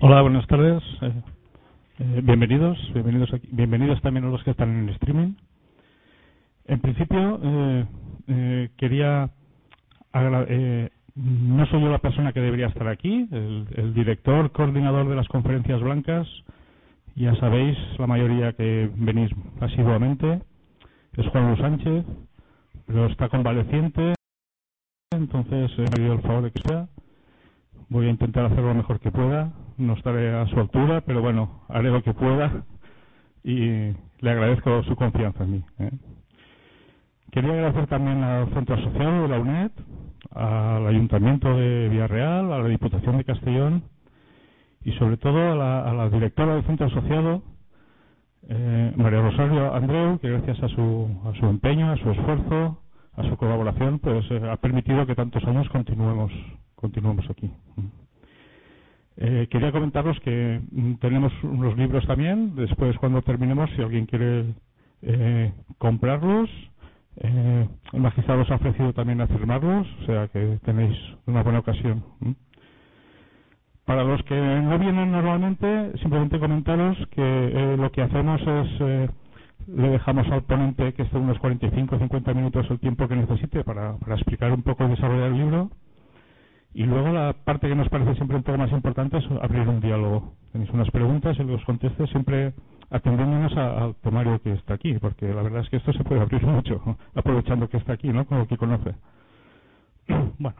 Hola, buenas tardes. Bienvenidos aquí. Bienvenidos también a los que están en el streaming. En principio, quería no soy yo la persona que debería estar aquí. El director, coordinador de las conferencias blancas, ya sabéis, la mayoría que venís asiduamente, es Juan Luis Sánchez, pero está convaleciente, entonces me ha pedido el favor de que sea. Voy a intentar hacer lo mejor que pueda. No estaré a su altura, pero bueno, haré lo que pueda y le agradezco su confianza en mí. Quería agradecer también al Centro Asociado de la UNED, al Ayuntamiento de Villarreal, a la Diputación de Castellón y sobre todo a la directora del Centro Asociado, María Rosario Andreu, que gracias a su empeño, a su esfuerzo, a su colaboración, pues ha permitido que tantos años continuemos aquí. Quería comentaros que tenemos unos libros también. Después, cuando terminemos, si alguien quiere comprarlos, el magistrado os ha ofrecido también a firmarlos, o sea que tenéis una buena ocasión. Para los que no vienen normalmente, simplemente comentaros que lo que hacemos es le dejamos al ponente que esté unos 45 o 50 minutos el tiempo que necesite para explicar un poco y desarrollar el libro. Y luego la parte que nos parece siempre un poco más importante es abrir un diálogo. Tenéis unas preguntas y los contestes siempre atendiéndonos al temario que está aquí, porque la verdad es que esto se puede abrir mucho, aprovechando que está aquí, ¿no? Con lo que conoce. Bueno.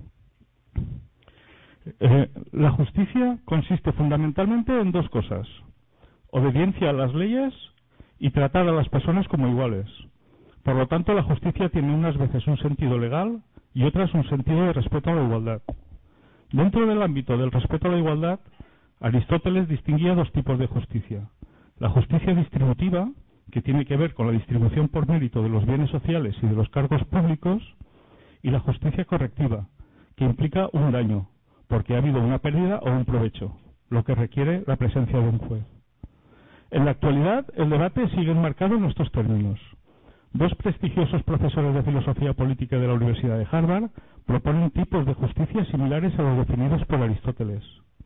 La justicia consiste fundamentalmente en dos cosas: obediencia a las leyes y tratar a las personas como iguales. Por lo tanto, la justicia tiene unas veces un sentido legal y otras un sentido de respeto a la igualdad. Dentro del ámbito del respeto a la igualdad, Aristóteles distinguía dos tipos de justicia: la justicia distributiva, que tiene que ver con la distribución por mérito de los bienes sociales y de los cargos públicos, y la justicia correctiva, que implica un daño, porque ha habido una pérdida o un provecho, lo que requiere la presencia de un juez. En la actualidad, el debate sigue enmarcado en estos términos. Dos prestigiosos profesores de filosofía política de la Universidad de Harvard proponen tipos de justicia similares a los definidos por Aristóteles.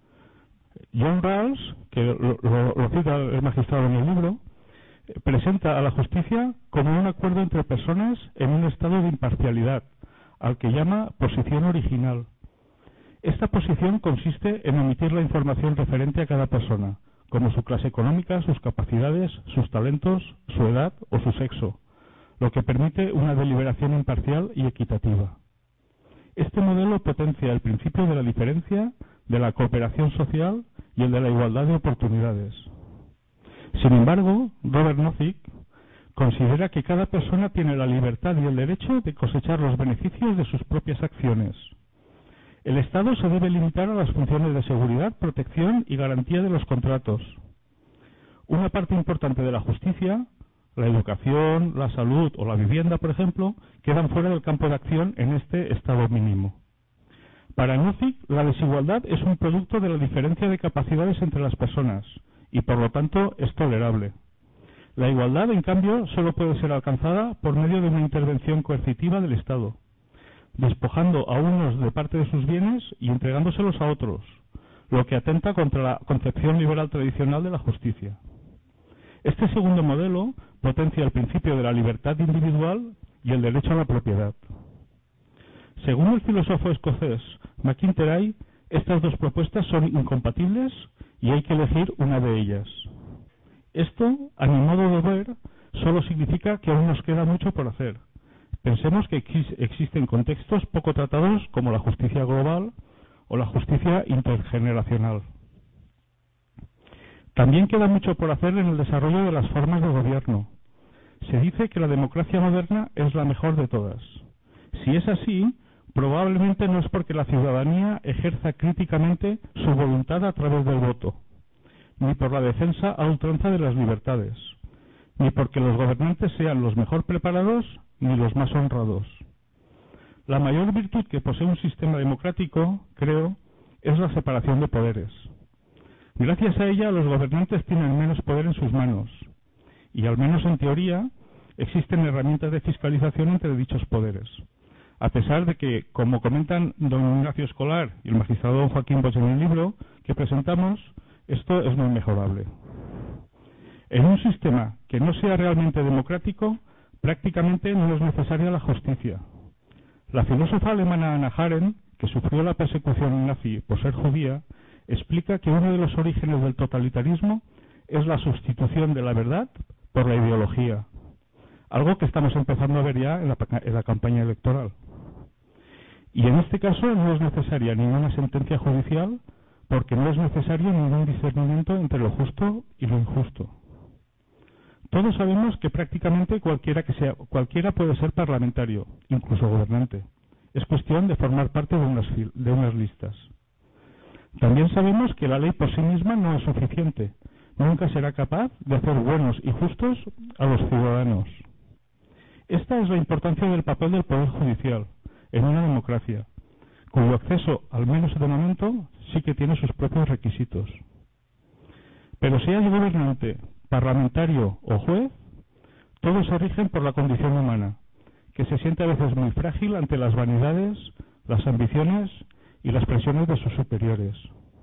John Rawls, que lo cita el magistrado en el libro, presenta a la justicia como un acuerdo entre personas en un estado de imparcialidad, al que llama posición original. Esta posición consiste en omitir la información referente a cada persona, como su clase económica, sus capacidades, sus talentos, su edad o su sexo, lo que permite una deliberación imparcial y equitativa. Este modelo potencia el principio de la diferencia, de la cooperación social y el de la igualdad de oportunidades. Sin embargo, Robert Nozick considera que cada persona tiene la libertad y el derecho de cosechar los beneficios de sus propias acciones. El Estado se debe limitar a las funciones de seguridad, protección y garantía de los contratos. Una parte importante de la justicia, la educación, la salud o la vivienda, por ejemplo, quedan fuera del campo de acción en este estado mínimo. Para Nozick, la desigualdad es un producto de la diferencia de capacidades entre las personas y, por lo tanto, es tolerable. La igualdad, en cambio, solo puede ser alcanzada por medio de una intervención coercitiva del Estado, despojando a unos de parte de sus bienes y entregándoselos a otros, lo que atenta contra la concepción liberal tradicional de la justicia. Este segundo modelo potencia el principio de la libertad individual y el derecho a la propiedad. Según el filósofo escocés MacIntyre, estas dos propuestas son incompatibles y hay que elegir una de ellas. Esto, a mi modo de ver, solo significa que aún nos queda mucho por hacer. Pensemos que existen contextos poco tratados como la justicia global o la justicia intergeneracional. También queda mucho por hacer en el desarrollo de las formas de gobierno. Se dice que la democracia moderna es la mejor de todas. Si es así, probablemente no es porque la ciudadanía ejerza críticamente su voluntad a través del voto, ni por la defensa a ultranza de las libertades, ni porque los gobernantes sean los mejor preparados ni los más honrados. La mayor virtud que posee un sistema democrático, creo, es la separación de poderes. Gracias a ella, los gobernantes tienen menos poder en sus manos, y al menos en teoría existen herramientas de fiscalización entre dichos poderes. A pesar de que, como comentan don Ignacio Escolar y el magistrado don Joaquín Bosch en el libro, que presentamos, esto es muy mejorable. En un sistema que no sea realmente democrático, prácticamente no es necesaria la justicia. La filósofa alemana Hannah Arendt, que sufrió la persecución nazi por ser judía, explica que uno de los orígenes del totalitarismo es la sustitución de la verdad por la ideología, algo que estamos empezando a ver ya en la campaña electoral. Y en este caso no es necesaria ninguna sentencia judicial, porque no es necesario ningún discernimiento entre lo justo y lo injusto. Todos sabemos que prácticamente cualquiera puede ser parlamentario, incluso gobernante. Es cuestión de formar parte de unas listas. También sabemos que la ley por sí misma no es suficiente. Nunca será capaz de hacer buenos y justos a los ciudadanos. Esta es la importancia del papel del Poder Judicial en una democracia, cuyo acceso, al menos de momento, sí que tiene sus propios requisitos. Pero sea el gobernante, parlamentario o juez, todos se rigen por la condición humana, que se siente a veces muy frágil ante las vanidades, las ambiciones y las presiones de sus superiores.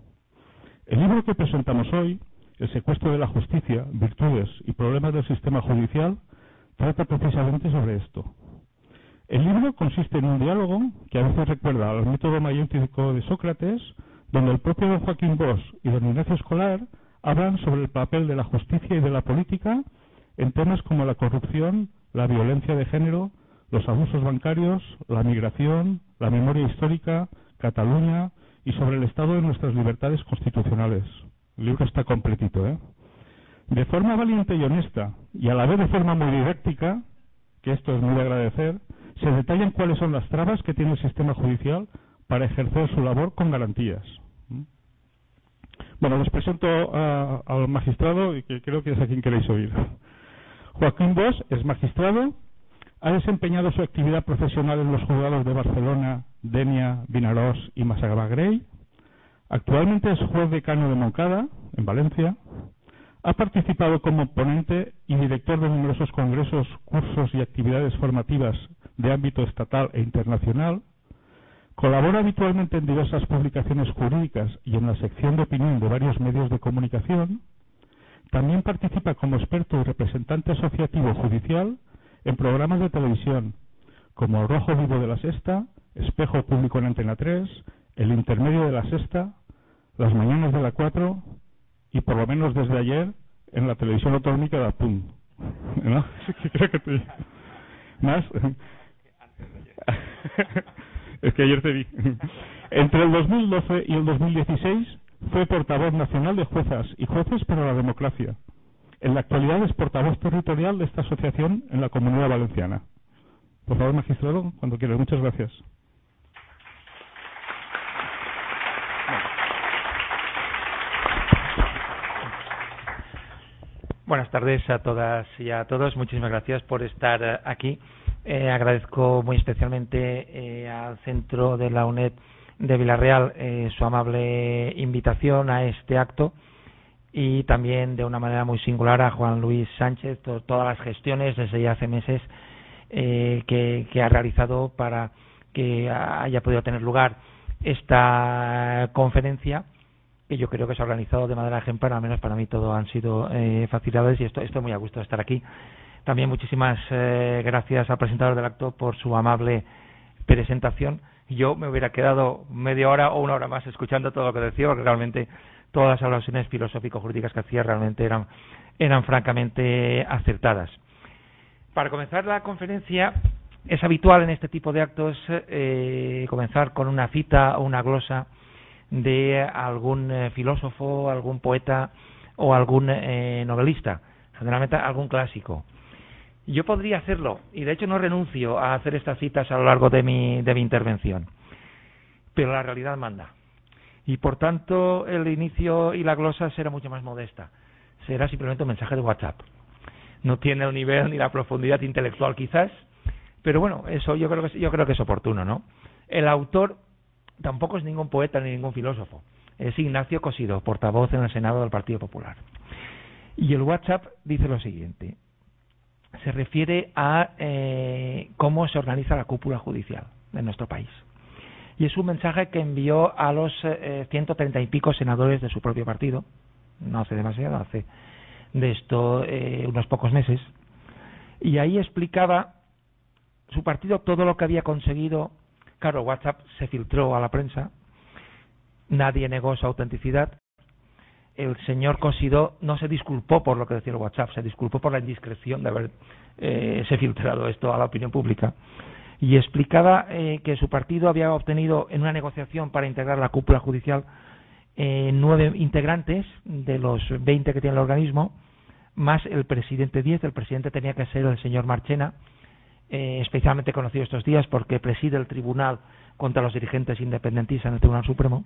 El libro que presentamos hoy, El secuestro de la justicia, virtudes y problemas del sistema judicial, trata precisamente sobre esto. El libro consiste en un diálogo que a veces recuerda al método mayéutico de Sócrates, donde el propio don Joaquín Bosch y don Ignacio Escolar hablan sobre el papel de la justicia y de la política en temas como la corrupción, la violencia de género, los abusos bancarios, la migración, la memoria histórica, Cataluña y sobre el estado de nuestras libertades constitucionales. El libro está completito, ¿eh? De forma valiente y honesta, y a la vez de forma muy didáctica, que esto es muy de agradecer, se detallan cuáles son las trabas que tiene el sistema judicial para ejercer su labor con garantías. Bueno, les presento al magistrado, y que creo que es a quien queréis oír. Joaquín Bosch es magistrado, ha desempeñado su actividad profesional en los juzgados de Barcelona, Dénia, Vinaròs y Massamagrell. Actualmente es juez decano de Montcada, en Valencia. Ha participado como ponente y director de numerosos congresos, cursos y actividades formativas de ámbito estatal e internacional. Colabora habitualmente en diversas publicaciones jurídicas y en la sección de opinión de varios medios de comunicación. También participa como experto y representante asociativo judicial en programas de televisión, como Rojo Vivo de la Sexta, Espejo Público en Antena 3, El Intermedio de la Sexta, Las Mañanas de la 4 y, por lo menos desde ayer, en la televisión autonómica de Apun. ¿No? Creo que te... ¿Más? Es que ayer te vi. Entre el 2012 y el 2016 fue portavoz nacional de juezas y jueces para la democracia. En la actualidad es portavoz territorial de esta asociación en la Comunidad Valenciana. Por favor, magistrado, cuando quieras. Muchas gracias. Buenas tardes a todas y a todos. Muchísimas gracias por estar aquí. Agradezco muy especialmente al Centro de la UNED de Vila-real su amable invitación a este acto, y también de una manera muy singular a Juan Luis Sánchez, todas las gestiones desde ya hace meses que ha realizado para que haya podido tener lugar esta conferencia, que yo creo que se ha organizado de manera ejemplar. Al menos para mí todo han sido facilidades, y estoy muy a gusto de estar aquí. También muchísimas gracias al presentador del acto por su amable presentación. Yo me hubiera quedado media hora o una hora más escuchando todo lo que decía, porque realmente todas las alusiones filosófico-jurídicas que hacía realmente eran francamente acertadas. Para comenzar la conferencia, es habitual en este tipo de actos comenzar con una cita o una glosa de algún filósofo, algún poeta o algún novelista, generalmente algún clásico. Yo podría hacerlo, y de hecho no renuncio a hacer estas citas a lo largo de mi intervención, pero la realidad manda, y por tanto el inicio y la glosa será mucho más modesta. Será simplemente un mensaje de WhatsApp. No tiene el nivel ni la profundidad intelectual quizás, pero bueno, eso yo creo que es oportuno, ¿no? El autor tampoco es ningún poeta ni ningún filósofo. Es Ignacio Cosidó, portavoz en el Senado del Partido Popular. Y el WhatsApp dice lo siguiente. Se refiere a cómo se organiza la cúpula judicial de nuestro país. Y es un mensaje que envió a los 130 y pico senadores de su propio partido, no hace demasiado, hace de esto unos pocos meses, y ahí explicaba su partido todo lo que había conseguido. Claro, WhatsApp se filtró a la prensa, nadie negó su autenticidad. El señor Cosidó no se disculpó por lo que decía el WhatsApp, se disculpó por la indiscreción de haber se filtrado esto a la opinión pública, y explicaba que su partido había obtenido en una negociación para integrar la cúpula judicial 9 integrantes de los 20 que tiene el organismo, más el presidente 10. El presidente tenía que ser el señor Marchena, especialmente conocido estos días porque preside el tribunal contra los dirigentes independentistas en el Tribunal Supremo,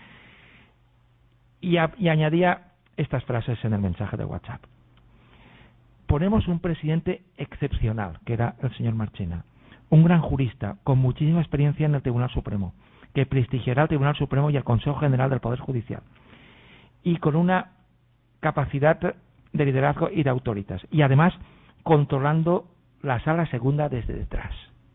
y añadía estas frases en el mensaje de WhatsApp: ponemos un presidente excepcional, que era el señor Marchena, un gran jurista con muchísima experiencia en el Tribunal Supremo, que prestigiará el Tribunal Supremo y el Consejo General del Poder Judicial, y con una capacidad de liderazgo y de autoritas, y además controlando la sala segunda desde detrás.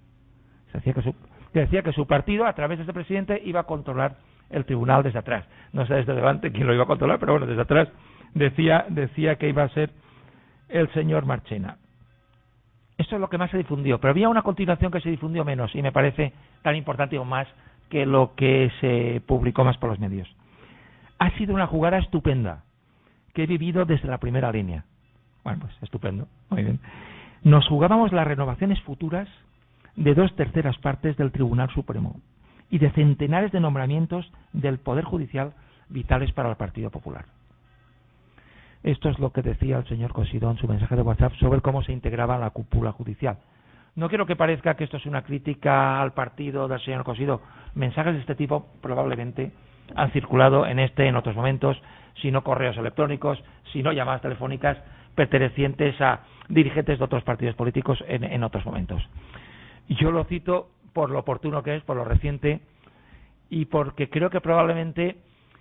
Decía que su partido, a través de este presidente, iba a controlar el tribunal desde atrás. No sé desde delante quién lo iba a controlar, pero bueno, desde atrás decía que iba a ser el señor Marchena. Eso es lo que más se difundió, pero había una continuación que se difundió menos, y me parece tan importante o más que lo que se publicó más por los medios. Ha sido una jugada estupenda que he vivido desde la primera línea. Bueno, pues estupendo, muy bien. Nos jugábamos las renovaciones futuras de 2/3 partes del Tribunal Supremo y de centenares de nombramientos del Poder Judicial vitales para el Partido Popular. Esto es lo que decía el señor Cosidó en su mensaje de WhatsApp sobre cómo se integraba la cúpula judicial. No quiero que parezca que esto es una crítica al partido del señor Cosidó. Mensajes de este tipo probablemente han circulado en otros momentos, si no correos electrónicos, si no llamadas telefónicas pertenecientes a dirigentes de otros partidos políticos en otros momentos. Yo lo cito por lo oportuno que es, por lo reciente, y porque creo que probablemente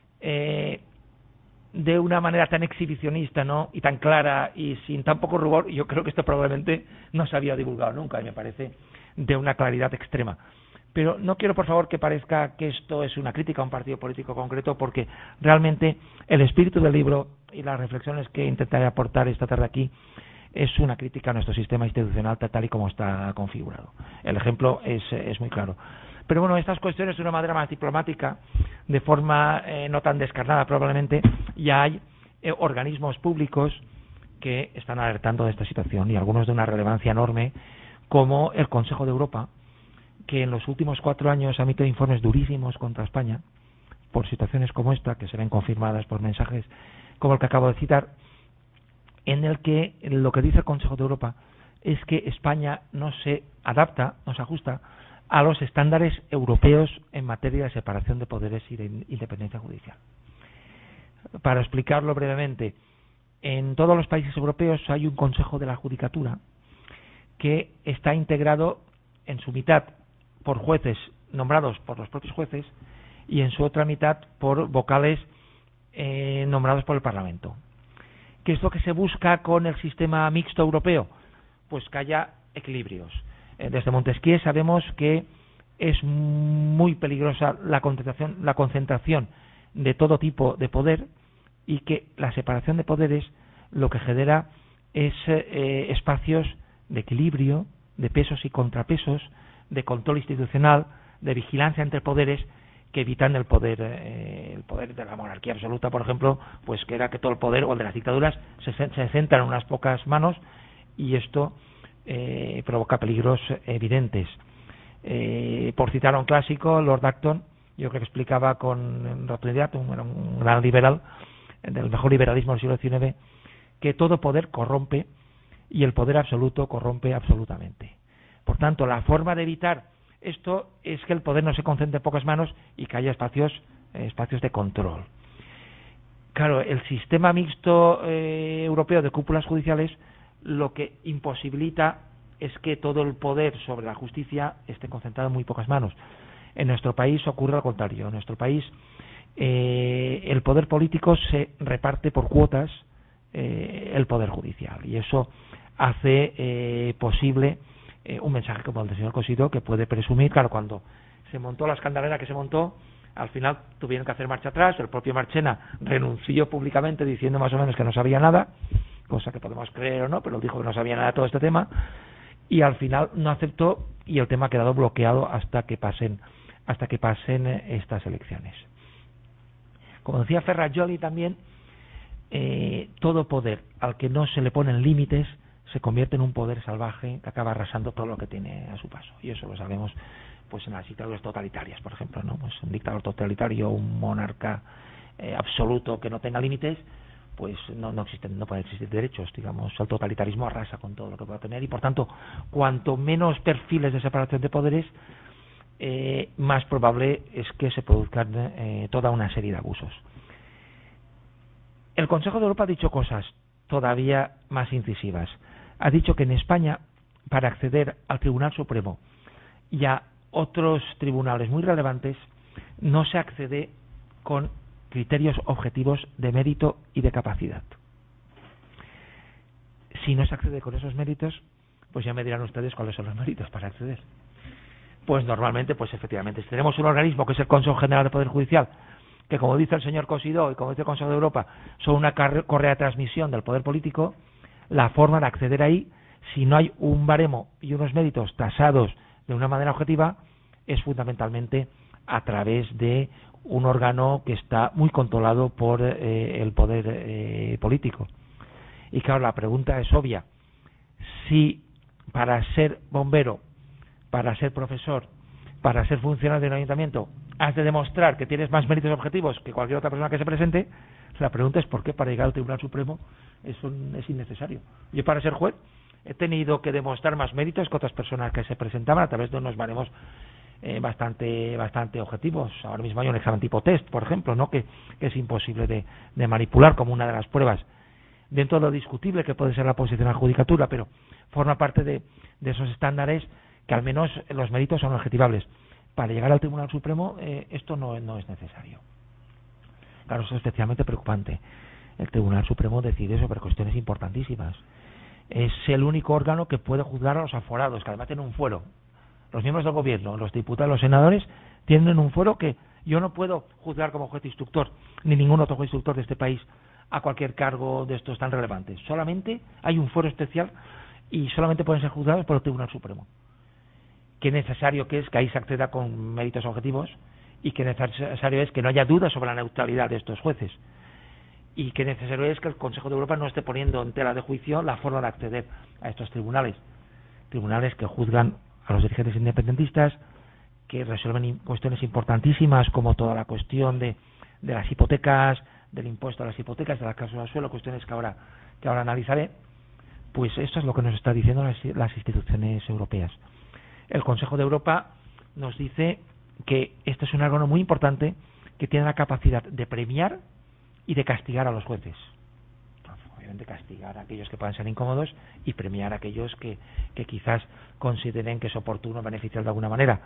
de una manera tan exhibicionista, ¿no?, y tan clara y sin tan poco rubor, yo creo que esto probablemente no se había divulgado nunca, y me parece de una claridad extrema. Pero no quiero, por favor, que parezca que esto es una crítica a un partido político concreto, porque realmente el espíritu del libro y las reflexiones que intentaré aportar esta tarde aquí es una crítica a nuestro sistema institucional tal y como está configurado. El ejemplo es muy claro. Pero bueno, estas cuestiones de una manera más diplomática, de forma no tan descarnada probablemente, ya hay organismos públicos que están alertando de esta situación, y algunos de una relevancia enorme, como el Consejo de Europa, que en los últimos 4 años ha emitido informes durísimos contra España por situaciones como esta, que se ven confirmadas por mensajes como el que acabo de citar, en el que lo que dice el Consejo de Europa es que España no se adapta, no se ajusta a los estándares europeos en materia de separación de poderes y de independencia judicial. Para explicarlo brevemente, en todos los países europeos hay un Consejo de la Judicatura que está integrado en su mitad por jueces nombrados por los propios jueces y en su otra mitad por vocales nombrados por el Parlamento. ¿Qué es lo que se busca con el sistema mixto europeo? Pues que haya equilibrios. Desde Montesquieu sabemos que es muy peligrosa la concentración de todo tipo de poder, y que la separación de poderes lo que genera es espacios de equilibrio, de pesos y contrapesos, de control institucional, de vigilancia entre poderes, que evitan el poder de la monarquía absoluta, por ejemplo, pues que era que todo el poder, o el de las dictaduras, se centra en unas pocas manos, y esto provoca peligros evidentes. Por citar a un clásico, Lord Acton, yo creo que explicaba con rotundidad, un gran liberal, del mejor liberalismo del siglo XIX, que todo poder corrompe y el poder absoluto corrompe absolutamente. Por tanto, la forma de evitar esto es que el poder no se concentre en pocas manos y que haya espacios de control. Claro, el sistema mixto europeo de cúpulas judiciales lo que imposibilita es que todo el poder sobre la justicia esté concentrado en muy pocas manos. En nuestro país ocurre al contrario. En nuestro país el poder político se reparte por cuotas el poder judicial, y eso hace posible un mensaje como el del señor Cosidó, que puede presumir, claro, cuando se montó la escandalera que se montó, al final tuvieron que hacer marcha atrás. El propio Marchena renunció públicamente diciendo más o menos que no sabía nada, cosa que podemos creer o no, pero dijo que no sabía nada de todo este tema, y al final no aceptó, y el tema ha quedado bloqueado hasta que pasen estas elecciones. Como decía Ferrajoli también, todo poder al que no se le ponen límites se convierte en un poder salvaje que acaba arrasando todo lo que tiene a su paso, y eso lo sabemos pues en las dictaduras totalitarias, por ejemplo, ¿no? Pues un dictador totalitario, un monarca absoluto que no tenga límites, pues no pueden existir derechos, digamos. El totalitarismo arrasa con todo lo que pueda tener, y por tanto, cuanto menos perfiles de separación de poderes, más probable es que se produzcan toda una serie de abusos. El Consejo de Europa ha dicho cosas todavía más incisivas. Ha dicho que en España, para acceder al Tribunal Supremo y a otros tribunales muy relevantes, no se accede con criterios objetivos de mérito y de capacidad. Si no se accede con esos méritos, pues ya me dirán ustedes cuáles son los méritos para acceder. Pues normalmente, pues efectivamente, si tenemos un organismo que es el Consejo General del Poder Judicial, que como dice el señor Cosidó y como dice el Consejo de Europa, son una correa de transmisión del poder político, la forma de acceder ahí, si no hay un baremo y unos méritos tasados de una manera objetiva, es fundamentalmente a través de un órgano que está muy controlado por el poder político. Y claro, la pregunta es obvia: si para ser bombero, para ser profesor, para ser funcionario de un ayuntamiento, has de demostrar que tienes más méritos objetivos que cualquier otra persona que se presente, la pregunta es por qué para llegar al Tribunal Supremo eso es innecesario. Yo para ser juez he tenido que demostrar más méritos que otras personas que se presentaban a través de unos baremos bastante objetivos. Ahora mismo hay un examen tipo test, por ejemplo, ¿no? que es imposible de manipular como una de las pruebas, dentro de lo discutible que puede ser la posición a la judicatura, pero forma parte de esos estándares que al menos los méritos son objetivables. Para llegar al Tribunal Supremo esto no es necesario. Claro, eso es especialmente preocupante. El Tribunal Supremo decide sobre cuestiones importantísimas. Es el único órgano que puede juzgar a los aforados, que además tienen un fuero. Los miembros del gobierno, los diputados, los senadores tienen un fuero que yo no puedo juzgar como juez instructor, ni ningún otro juez instructor de este país, a cualquier cargo de estos tan relevantes. Solamente hay un fuero especial y solamente pueden ser juzgados por el Tribunal Supremo. Qué necesario que es que ahí se acceda con méritos objetivos, y qué necesario es que no haya dudas sobre la neutralidad de estos jueces, y qué necesario es que el Consejo de Europa no esté poniendo en tela de juicio la forma de acceder a estos tribunales que juzgan a los dirigentes independentistas, que resuelven cuestiones importantísimas como toda la cuestión de las hipotecas, del impuesto a las hipotecas, de la cláusula del suelo, cuestiones que ahora analizaré. Pues esto es lo que nos está diciendo las instituciones europeas. El Consejo de Europa nos dice que este es un órgano muy importante que tiene la capacidad de premiar y de castigar a los jueces. Obviamente castigar a aquellos que puedan ser incómodos y premiar a aquellos que quizás consideren que es oportuno beneficiar de alguna manera.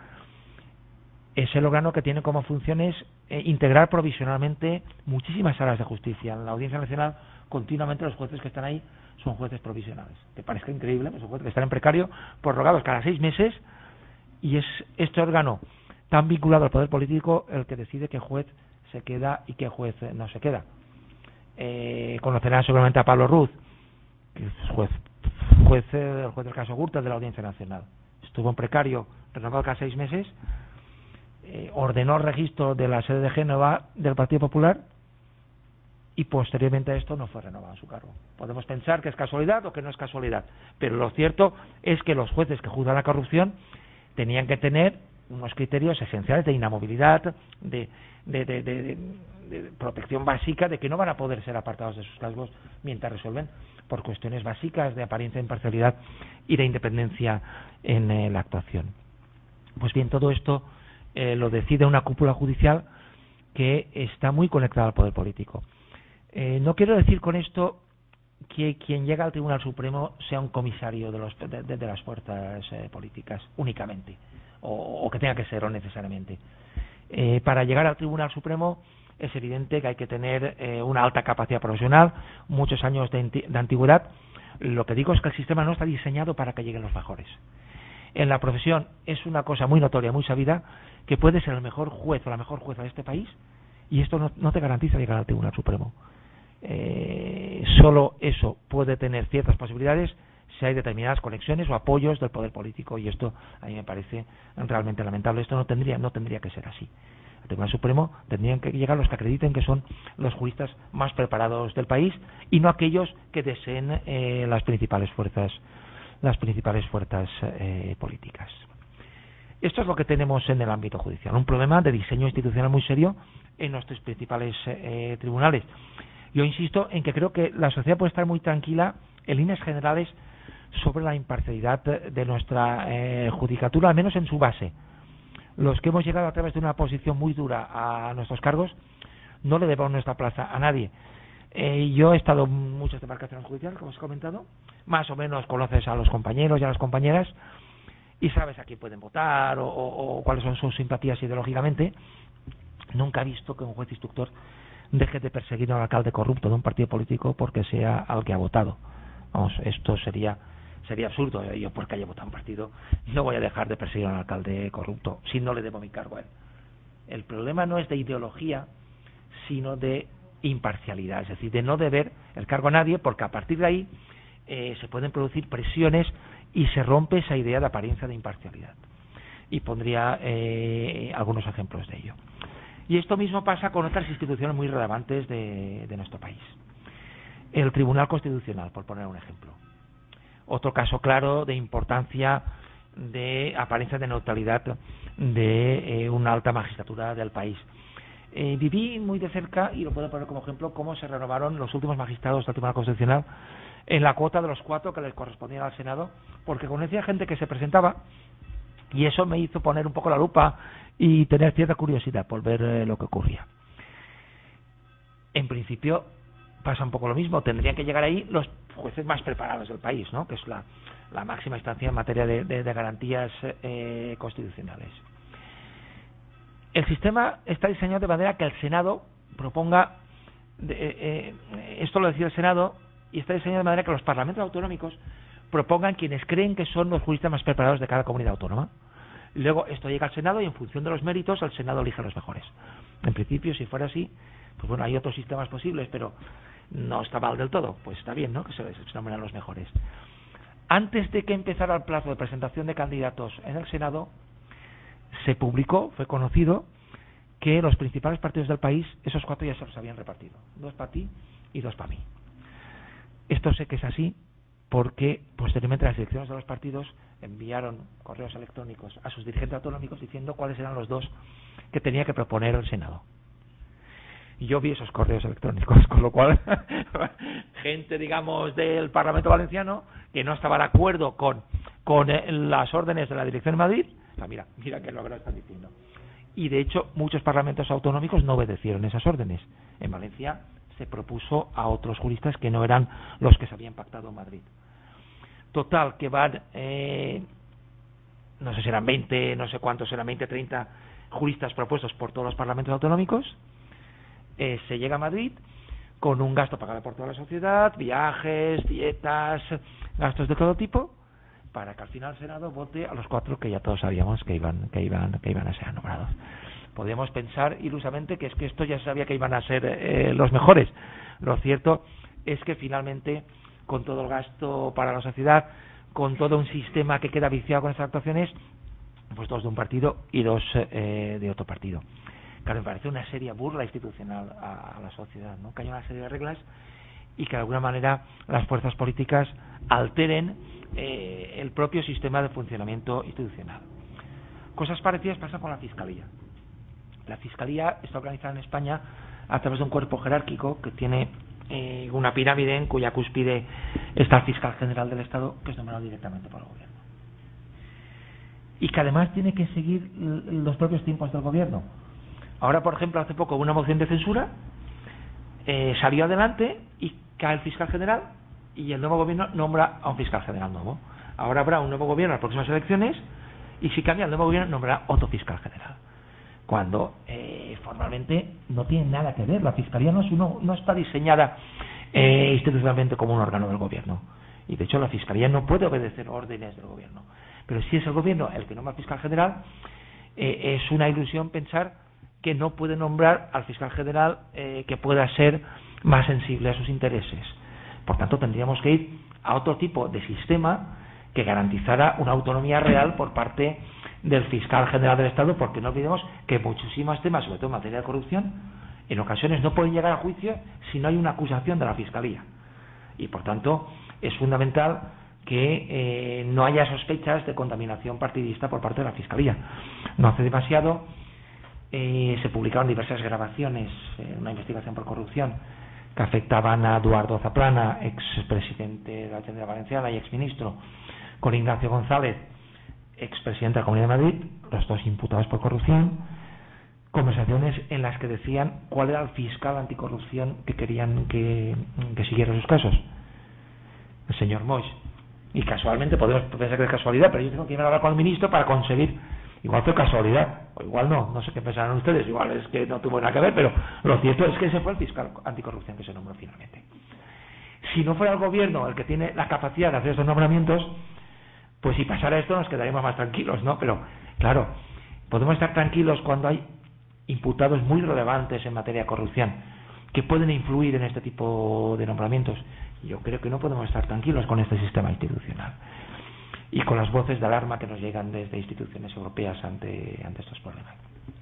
Es el órgano que tiene como funciones integrar provisionalmente muchísimas salas de justicia. En la Audiencia Nacional continuamente los jueces que están ahí son jueces provisionales. ¿Te parece increíble? Son jueces que están en precario, prorrogados cada 6 meses, y es este órgano tan vinculado al poder político el que decide qué juez se queda y qué juez no se queda. Conocerán seguramente a Pablo Ruz, que es el juez del caso Gürtel de la Audiencia Nacional. Estuvo en precario, renovado cada 6 meses, ordenó el registro de la sede de Génova del Partido Popular, y posteriormente a esto no fue renovado su cargo. Podemos pensar que es casualidad o que no es casualidad, pero lo cierto es que los jueces que juzgan la corrupción tenían que tener unos criterios esenciales de inamovilidad, de protección básica, de que no van a poder ser apartados de sus cargos mientras resuelven por cuestiones básicas de apariencia de imparcialidad y de independencia en la actuación. Pues bien, todo esto lo decide una cúpula judicial que está muy conectada al poder político. No quiero decir con esto que quien llega al Tribunal Supremo sea un comisario de las fuerzas políticas únicamente, o que tenga que serlo necesariamente. Para llegar al Tribunal Supremo es evidente que hay que tener una alta capacidad profesional, muchos años de antigüedad. Lo que digo es que el sistema no está diseñado para que lleguen los mejores. en la profesión es una cosa muy notoria, muy sabida, que puede ser el mejor juez o la mejor jueza de este país, y esto no te garantiza llegar al Tribunal Supremo. Solo eso puede tener ciertas posibilidades si hay determinadas conexiones o apoyos del poder político, y esto a mí me parece realmente lamentable. Esto no tendría que ser así. Al Tribunal Supremo tendrían que llegar los que acrediten que son los juristas más preparados del país, y no aquellos que deseen las principales fuerzas políticas. Esto es lo que tenemos en el ámbito judicial, un problema de diseño institucional muy serio en nuestros principales tribunales. Yo insisto en que creo que la sociedad puede estar muy tranquila en líneas generales sobre la imparcialidad de nuestra judicatura, al menos en su base. Los que hemos llegado a través de una posición muy dura a nuestros cargos no le debemos nuestra plaza a nadie. Yo he estado en muchas demarcaciones judiciales, como os he comentado, más o menos conoces a los compañeros y a las compañeras y sabes a quién pueden votar o cuáles son sus simpatías ideológicamente. Nunca he visto que un juez instructor deje de perseguir al alcalde corrupto de un partido político porque sea al que ha votado. Vamos, esto sería absurdo. Yo, porque haya votado un partido, no voy a dejar de perseguir al alcalde corrupto si no le debo mi cargo a él. El problema no es de ideología, sino de imparcialidad, es decir, de no deber el cargo a nadie, porque a partir de ahí se pueden producir presiones y se rompe esa idea de apariencia de imparcialidad. Y pondría algunos ejemplos de ello. Y esto mismo pasa con otras instituciones muy relevantes de nuestro país. El Tribunal Constitucional, por poner un ejemplo. Otro caso claro de importancia de apariencia de neutralidad de una alta magistratura del país. Viví muy de cerca, y lo puedo poner como ejemplo, cómo se renovaron los últimos magistrados del Tribunal Constitucional en la cuota de los 4 que les correspondían al Senado, porque conocía gente que se presentaba, y eso me hizo poner un poco la lupa y tener cierta curiosidad por ver lo que ocurría. En principio pasa un poco lo mismo, tendrían que llegar ahí los jueces más preparados del país, ¿no?, que es la máxima instancia en materia de garantías constitucionales. El sistema está diseñado de manera que el Senado proponga, esto lo decía el Senado, y está diseñado de manera que los parlamentos autonómicos propongan quienes creen que son los juristas más preparados de cada comunidad autónoma. Luego esto llega al Senado y en función de los méritos el Senado elige a los mejores. En principio, si fuera así, pues bueno, hay otros sistemas posibles, pero no está mal del todo. Pues está bien, ¿no?, que se nombren a los mejores. Antes de que empezara el plazo de presentación de candidatos en el Senado, se publicó, fue conocido, que los principales partidos del país, esos 4 ya se los habían repartido. 2 para ti y 2 para mí. Esto sé que es así porque posteriormente las direcciones de los partidos enviaron correos electrónicos a sus dirigentes autonómicos diciendo cuáles eran los 2 que tenía que proponer el Senado. Y yo vi esos correos electrónicos, con lo cual gente, digamos, del Parlamento Valenciano que no estaba de acuerdo con las órdenes de la dirección de Madrid. O sea, mira que es lo que nos están diciendo. Y de hecho muchos parlamentos autonómicos no obedecieron esas órdenes. En Valencia se propuso a otros juristas que no eran los que se habían pactado en Madrid. Total, que van, no sé si eran 20, no sé cuántos eran, 20, 30 juristas propuestos por todos los parlamentos autonómicos. Se llega a Madrid con un gasto pagado por toda la sociedad, viajes, dietas, gastos de todo tipo, para que al final el Senado vote a los 4 que ya todos sabíamos que iban a ser nombrados. Podríamos pensar ilusamente que es que esto ya se sabía que iban a ser los mejores. Lo cierto es que finalmente, con todo el gasto para la sociedad, con todo un sistema que queda viciado con estas actuaciones, pues 2 de un partido y 2 de otro partido. Claro, me parece una seria burla institucional a la sociedad, ¿no?, que haya una serie de reglas y que de alguna manera las fuerzas políticas alteren el propio sistema de funcionamiento institucional. Cosas parecidas pasan con la Fiscalía. La Fiscalía está organizada en España a través de un cuerpo jerárquico que tiene una pirámide en cuya cúspide está el fiscal general del Estado, que es nombrado directamente por el gobierno. Y que además tiene que seguir los propios tiempos del gobierno. Ahora, por ejemplo, hace poco hubo una moción de censura, salió adelante y cae el fiscal general y el nuevo gobierno nombra a un fiscal general nuevo. Ahora habrá un nuevo gobierno en las próximas elecciones y si cambia el nuevo gobierno nombrará otro fiscal general. Cuando formalmente no tiene nada que ver. La Fiscalía no está diseñada institucionalmente como un órgano del gobierno. Y de hecho la Fiscalía no puede obedecer órdenes del gobierno. Pero si es el gobierno el que nombra al fiscal general, es una ilusión pensar que no puede nombrar al fiscal general que pueda ser más sensible a sus intereses. Por tanto, tendríamos que ir a otro tipo de sistema que garantizara una autonomía real por parte del fiscal general del Estado, porque no olvidemos que muchísimos temas, sobre todo en materia de corrupción, en ocasiones no pueden llegar a juicio si no hay una acusación de la Fiscalía. Y por tanto, es fundamental que no haya sospechas de contaminación partidista por parte de la Fiscalía. No hace demasiado se publicaron diversas grabaciones en una investigación por corrupción que afectaban a Eduardo Zaplana, expresidente de la Generalitat Valenciana y exministro, con Ignacio González, expresidente de la Comunidad de Madrid, los dos imputados por corrupción, conversaciones en las que decían cuál era el fiscal anticorrupción que querían que siguiera sus casos, el señor Moix. Y casualmente, podemos pensar que es casualidad, pero yo tengo que ir a hablar con el ministro para conseguir, igual fue casualidad, o igual no sé qué pensarán ustedes, igual es que no tuvo nada que ver, pero lo cierto es que ese fue el fiscal anticorrupción que se nombró finalmente. Si no fuera el gobierno el que tiene la capacidad de hacer estos nombramientos, pues si pasara esto nos quedaríamos más tranquilos, ¿no? Pero, claro, podemos estar tranquilos cuando hay imputados muy relevantes en materia de corrupción que pueden influir en este tipo de nombramientos. Yo creo que no podemos estar tranquilos con este sistema institucional y con las voces de alarma que nos llegan desde instituciones europeas ante estos problemas.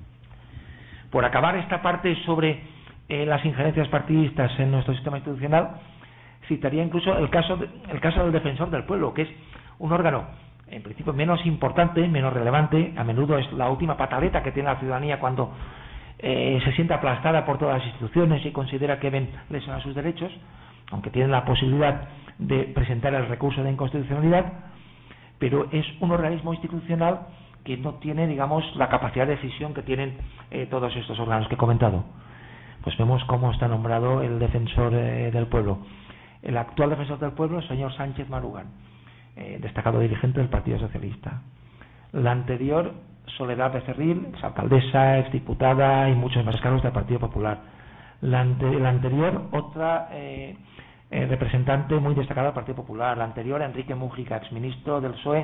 Por acabar esta parte sobre las injerencias partidistas en nuestro sistema institucional, citaría incluso el caso del Defensor del Pueblo, que es un órgano en principio menos importante, menos relevante, a menudo es la última pataleta que tiene la ciudadanía cuando se siente aplastada por todas las instituciones y considera que ven lesionar sus derechos, aunque tienen la posibilidad de presentar el recurso de inconstitucionalidad, pero es un organismo institucional que no tiene, digamos, la capacidad de decisión que tienen todos estos órganos que he comentado. Pues vemos cómo está nombrado el Defensor del Pueblo. El actual Defensor del Pueblo, el señor Sánchez Marugan, destacado dirigente del Partido Socialista. La anterior, Soledad Becerril, exalcaldesa, exdiputada y muchos más cargos del Partido Popular. La anterior, otra representante muy destacada del Partido Popular. La anterior, Enrique Mújica, exministro del PSOE,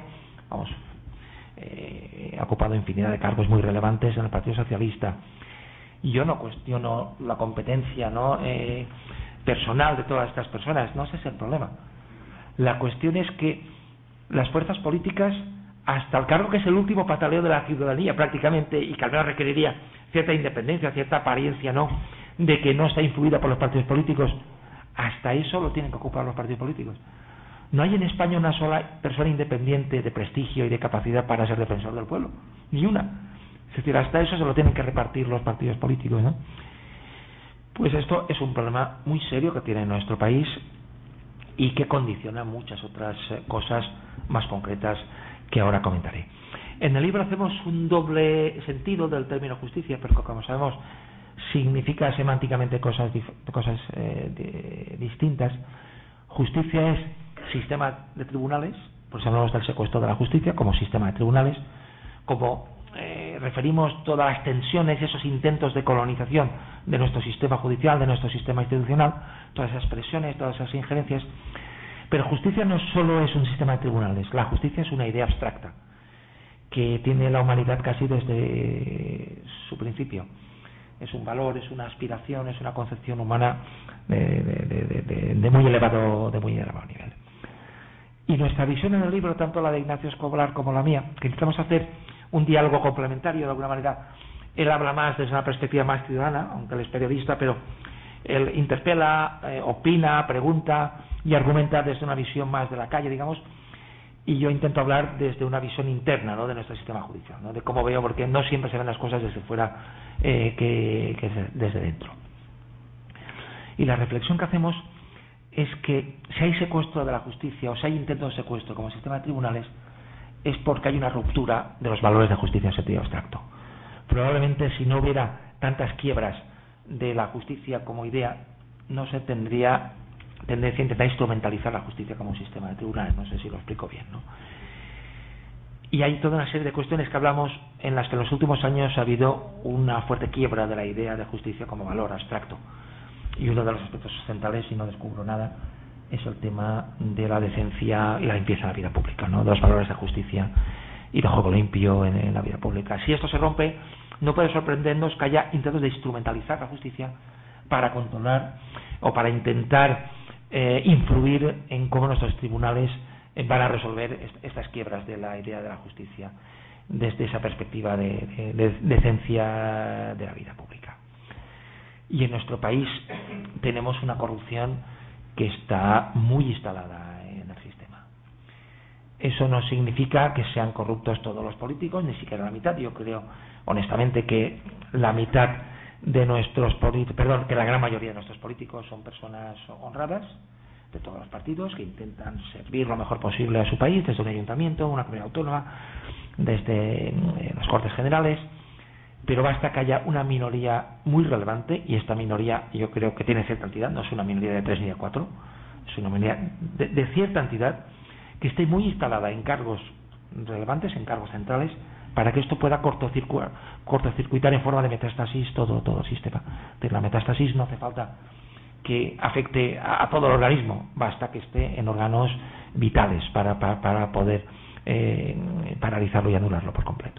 ha ocupado infinidad de cargos muy relevantes en el Partido Socialista. Y yo no cuestiono la competencia personal de todas estas personas, no ese es el problema. La cuestión es que las fuerzas políticas, hasta el cargo que es el último pataleo de la ciudadanía prácticamente, y que al menos requeriría cierta independencia, cierta apariencia, ¿no?, de que no está influida por los partidos políticos, hasta eso lo tienen que ocupar los partidos políticos. No hay en España una sola persona independiente de prestigio y de capacidad para ser defensor del pueblo, ni una. Es decir, hasta eso se lo tienen que repartir los partidos políticos, ¿no? Pues esto es un problema muy serio que tiene nuestro país y que condiciona muchas otras cosas más concretas que ahora comentaré. En el libro hacemos un doble sentido del término justicia, pero como sabemos significa semánticamente cosas distintas. Justicia es sistema de tribunales, por eso hablamos del secuestro de la justicia como sistema de tribunales, como referimos todas las tensiones, esos intentos de colonización de nuestro sistema judicial, de nuestro sistema institucional, todas esas presiones, todas esas injerencias. Pero justicia no solo es un sistema de tribunales, la justicia es una idea abstracta que tiene la humanidad casi desde su principio. Es un valor, es una aspiración, es una concepción humana de muy elevado nivel. Y nuestra visión en el libro, tanto la de Ignacio Escobar como la mía, que intentamos hacer un diálogo complementario de alguna manera. Él habla más desde una perspectiva más ciudadana, aunque él es periodista, pero él interpela, opina, pregunta y argumenta desde una visión más de la calle, digamos, y yo intento hablar desde una visión interna, ¿no?, de nuestro sistema judicial, ¿no?, de cómo veo, porque no siempre se ven las cosas desde fuera que desde dentro. Y la reflexión que hacemos es que si hay secuestro de la justicia o si hay intento de secuestro como sistema de tribunales, es porque hay una ruptura de los valores de justicia en sentido abstracto. Probablemente si no hubiera tantas quiebras de la justicia como idea, no se tendría tendencia a intentar instrumentalizar la justicia como un sistema de tribunales. No sé si lo explico bien, ¿no? Y hay toda una serie de cuestiones que hablamos en las que en los últimos años ha habido una fuerte quiebra de la idea de justicia como valor abstracto. Y uno de los aspectos centrales, si no descubro nada, es el tema de la decencia y la limpieza en la vida pública, ¿no? Dos valores de justicia y de juego limpio en la vida pública. Si esto se rompe, no puede sorprendernos que haya intentos de instrumentalizar la justicia para controlar o para intentar influir en cómo nuestros tribunales van a resolver estas quiebras de la idea de la justicia desde esa perspectiva de decencia de la vida pública. Y en nuestro país tenemos una corrupción que está muy instalada en el sistema. Eso no significa que sean corruptos todos los políticos, ni siquiera la mitad. Yo creo honestamente que la mitad de nuestros políticos, que la gran mayoría de nuestros políticos son personas honradas de todos los partidos que intentan servir lo mejor posible a su país, desde un ayuntamiento, una comunidad autónoma, desde las Cortes Generales, pero basta que haya una minoría muy relevante, y esta minoría yo creo que tiene cierta entidad, no es una minoría de 3 ni de 4, es una minoría de cierta entidad que esté muy instalada en cargos relevantes, en cargos centrales, para que esto pueda cortocircuitar en forma de metástasis todo el sistema. La metástasis no hace falta que afecte a todo el organismo, basta que esté en órganos vitales para poder paralizarlo y anularlo por completo.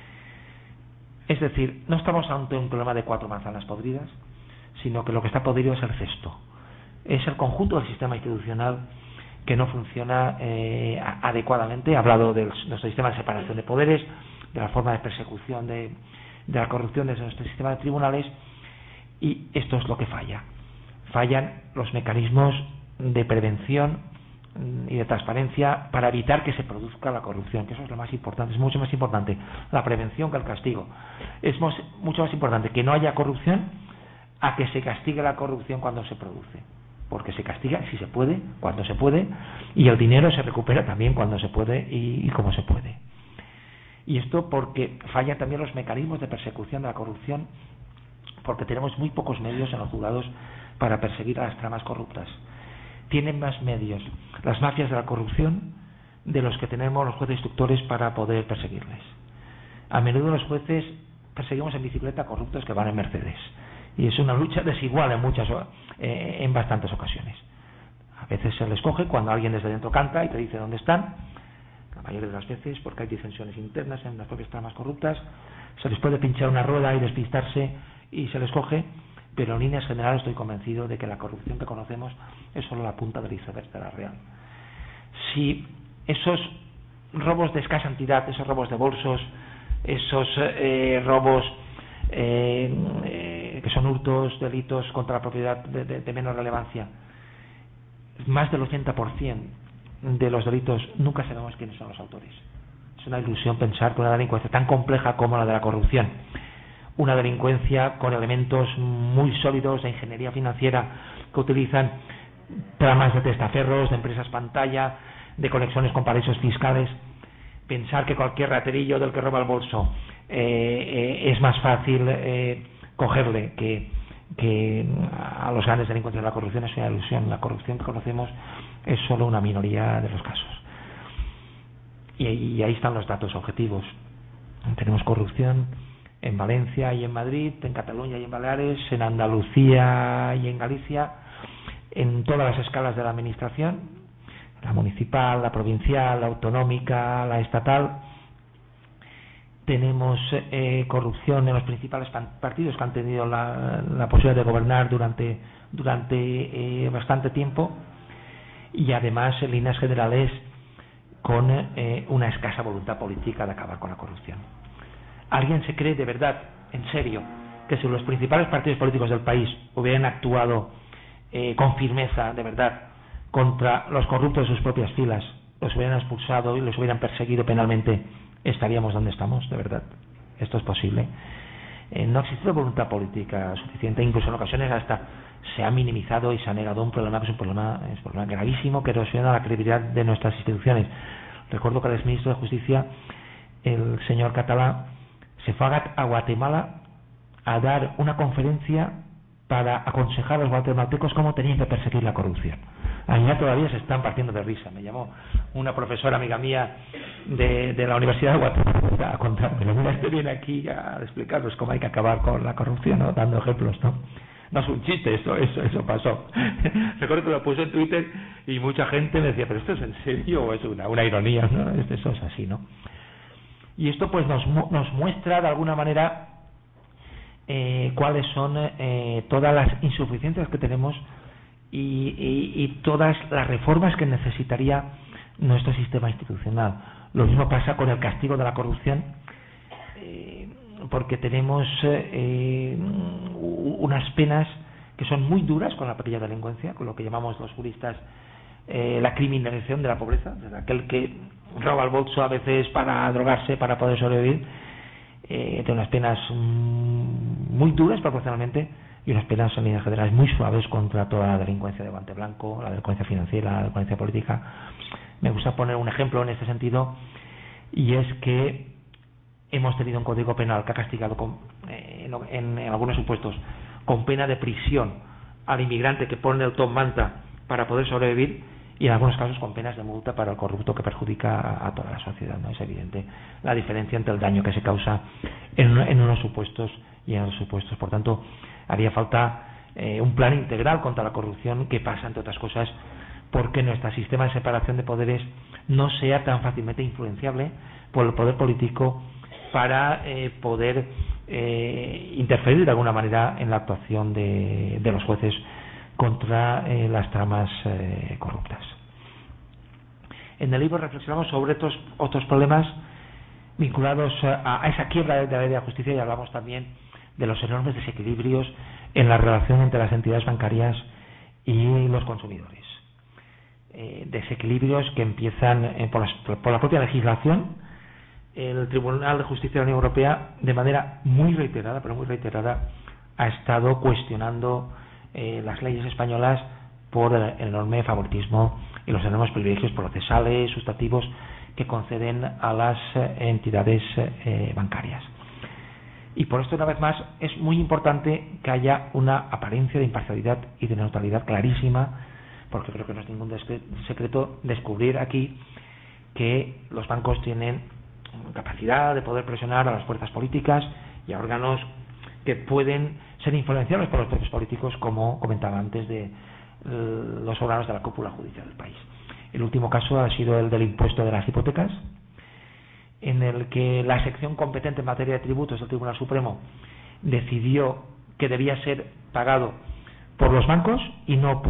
Es decir, no estamos ante un problema de 4 manzanas podridas, sino que lo que está podrido es el cesto. Es el conjunto del sistema institucional que no funciona adecuadamente. He hablado de nuestro sistema de separación de poderes, de la forma de persecución de la corrupción desde nuestro sistema de tribunales, y esto es lo que falla. Fallan los mecanismos de prevención y de transparencia para evitar que se produzca la corrupción, que eso es lo más importante. Es mucho más importante la prevención que el castigo. Es mucho más importante que no haya corrupción a que se castigue la corrupción cuando se produce, porque se castiga si se puede, cuando se puede, y el dinero se recupera también cuando se puede y como se puede. Y esto porque fallan también los mecanismos de persecución de la corrupción, porque tenemos muy pocos medios en los juzgados para perseguir a las tramas corruptas. Tienen más medios las mafias de la corrupción de los que tenemos los jueces instructores para poder perseguirles. A menudo los jueces perseguimos en bicicleta corruptos que van en Mercedes, y es una lucha desigual en bastantes ocasiones. A veces se les coge cuando alguien desde dentro canta y te dice dónde están. La mayoría de las veces porque hay disensiones internas en las propias tramas corruptas, se les puede pinchar una rueda y despistarse y se les coge, pero en líneas generales estoy convencido de que la corrupción que conocemos es solo la punta del iceberg de la real. Si esos robos de escasa entidad, esos robos de bolsos, esos robos que son hurtos, delitos contra la propiedad de menor relevancia, más del 80% de los delitos nunca sabemos quiénes son los autores. Es una ilusión pensar que una delincuencia tan compleja como la de la corrupción, una delincuencia con elementos muy sólidos de ingeniería financiera que utilizan tramas de testaferros, de empresas pantalla, de conexiones con paraísos fiscales, pensar que cualquier raterillo del que roba el bolso es más fácil cogerle que a los grandes delincuentes de la corrupción es una ilusión. La corrupción que conocemos es solo una minoría de los casos. Y ahí están los datos objetivos. Tenemos corrupción en Valencia y en Madrid, en Cataluña y en Baleares, en Andalucía y en Galicia, en todas las escalas de la administración, la municipal, la provincial, la autonómica, la estatal. Tenemos corrupción en los principales partidos que han tenido la posibilidad de gobernar durante bastante tiempo, y además en líneas generales con una escasa voluntad política de acabar con la corrupción. ¿Alguien se cree de verdad, en serio, que si los principales partidos políticos del país hubieran actuado con firmeza, de verdad, contra los corruptos de sus propias filas, los hubieran expulsado y los hubieran perseguido penalmente, estaríamos donde estamos? De verdad, esto es posible. No ha existido voluntad política suficiente, incluso en ocasiones hasta se ha minimizado y se ha negado un problema que es un problema gravísimo que erosiona la credibilidad de nuestras instituciones. Recuerdo que el exministro de Justicia, el señor Catalá, se fue a Guatemala a dar una conferencia para aconsejar a los guatemaltecos cómo tenían que perseguir la corrupción. Allá todavía se están partiendo de risa. Me llamó una profesora amiga mía de la Universidad de Guatemala a contarme. Mira, este viene aquí a explicarnos cómo hay que acabar con la corrupción, ¿no? Dando ejemplos, ¿no? No es un chiste, eso pasó. Recuerdo que lo puse en Twitter y mucha gente me decía, ¿pero esto es en serio o es una ironía? ¿No? Eso es así, ¿no? Y esto pues nos muestra de alguna manera cuáles son todas las insuficiencias que tenemos y todas las reformas que necesitaría nuestro sistema institucional. Lo mismo pasa con el castigo de la corrupción, porque tenemos unas penas que son muy duras con la pequeña delincuencia, con lo que llamamos los juristas la criminalización de la pobreza, de aquel que roba el bolso a veces para drogarse, para poder sobrevivir, tiene unas penas muy duras proporcionalmente y unas penas en líneas generales muy suaves contra toda la delincuencia de guante blanco, la delincuencia financiera, la delincuencia política. Me gusta poner un ejemplo en este sentido, y es que hemos tenido un código penal que ha castigado en algunos supuestos con pena de prisión al inmigrante que pone el top manta para poder sobrevivir, y en algunos casos con penas de multa para el corrupto que perjudica a toda la sociedad, ¿no? Es evidente la diferencia entre el daño que se causa en unos supuestos y en otros supuestos. Por tanto, haría falta un plan integral contra la corrupción, que pasa, entre otras cosas, porque nuestro sistema de separación de poderes no sea tan fácilmente influenciable por el poder político para poder interferir de alguna manera en la actuación de los jueces contra las tramas corruptas. En el libro reflexionamos sobre otros problemas vinculados a esa quiebra de la ley de la justicia, y hablamos también de los enormes desequilibrios en la relación entre las entidades bancarias y los consumidores. Desequilibrios que empiezan por la propia legislación. El Tribunal de Justicia de la Unión Europea, de manera muy reiterada, ha estado cuestionando las leyes españolas por el enorme favoritismo y los enormes privilegios procesales, sustantivos, que conceden a las entidades bancarias. Y por esto, una vez más, es muy importante que haya una apariencia de imparcialidad y de neutralidad clarísima, porque creo que no es ningún secreto descubrir aquí que los bancos tienen capacidad de poder presionar a las fuerzas políticas y a órganos que pueden ser influenciables por los propios políticos, como comentaba antes, de los órganos de la cúpula judicial del país. El último caso ha sido el del impuesto de las hipotecas, en el que la sección competente en materia de tributos del Tribunal Supremo decidió que debía ser pagado por los bancos y no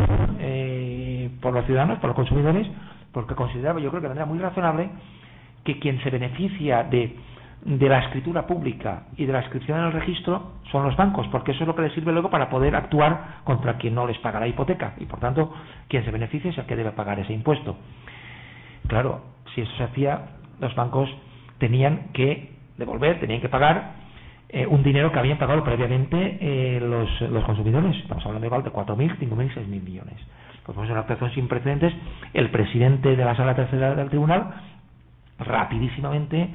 por los ciudadanos, por los consumidores, porque consideraba, yo creo que de manera muy razonable, que quien se beneficia de la escritura pública y de la inscripción en el registro son los bancos, porque eso es lo que les sirve luego para poder actuar contra quien no les paga la hipoteca, y por tanto quien se beneficia es el que debe pagar ese impuesto. Claro, si eso se hacía, los bancos tenían que pagar un dinero que habían pagado previamente los consumidores. Estamos hablando igual de 4.000, 5.000, 6.000 millones. Pues fue una actuación sin precedentes. El presidente de la Sala Tercera del Tribunal rapidísimamente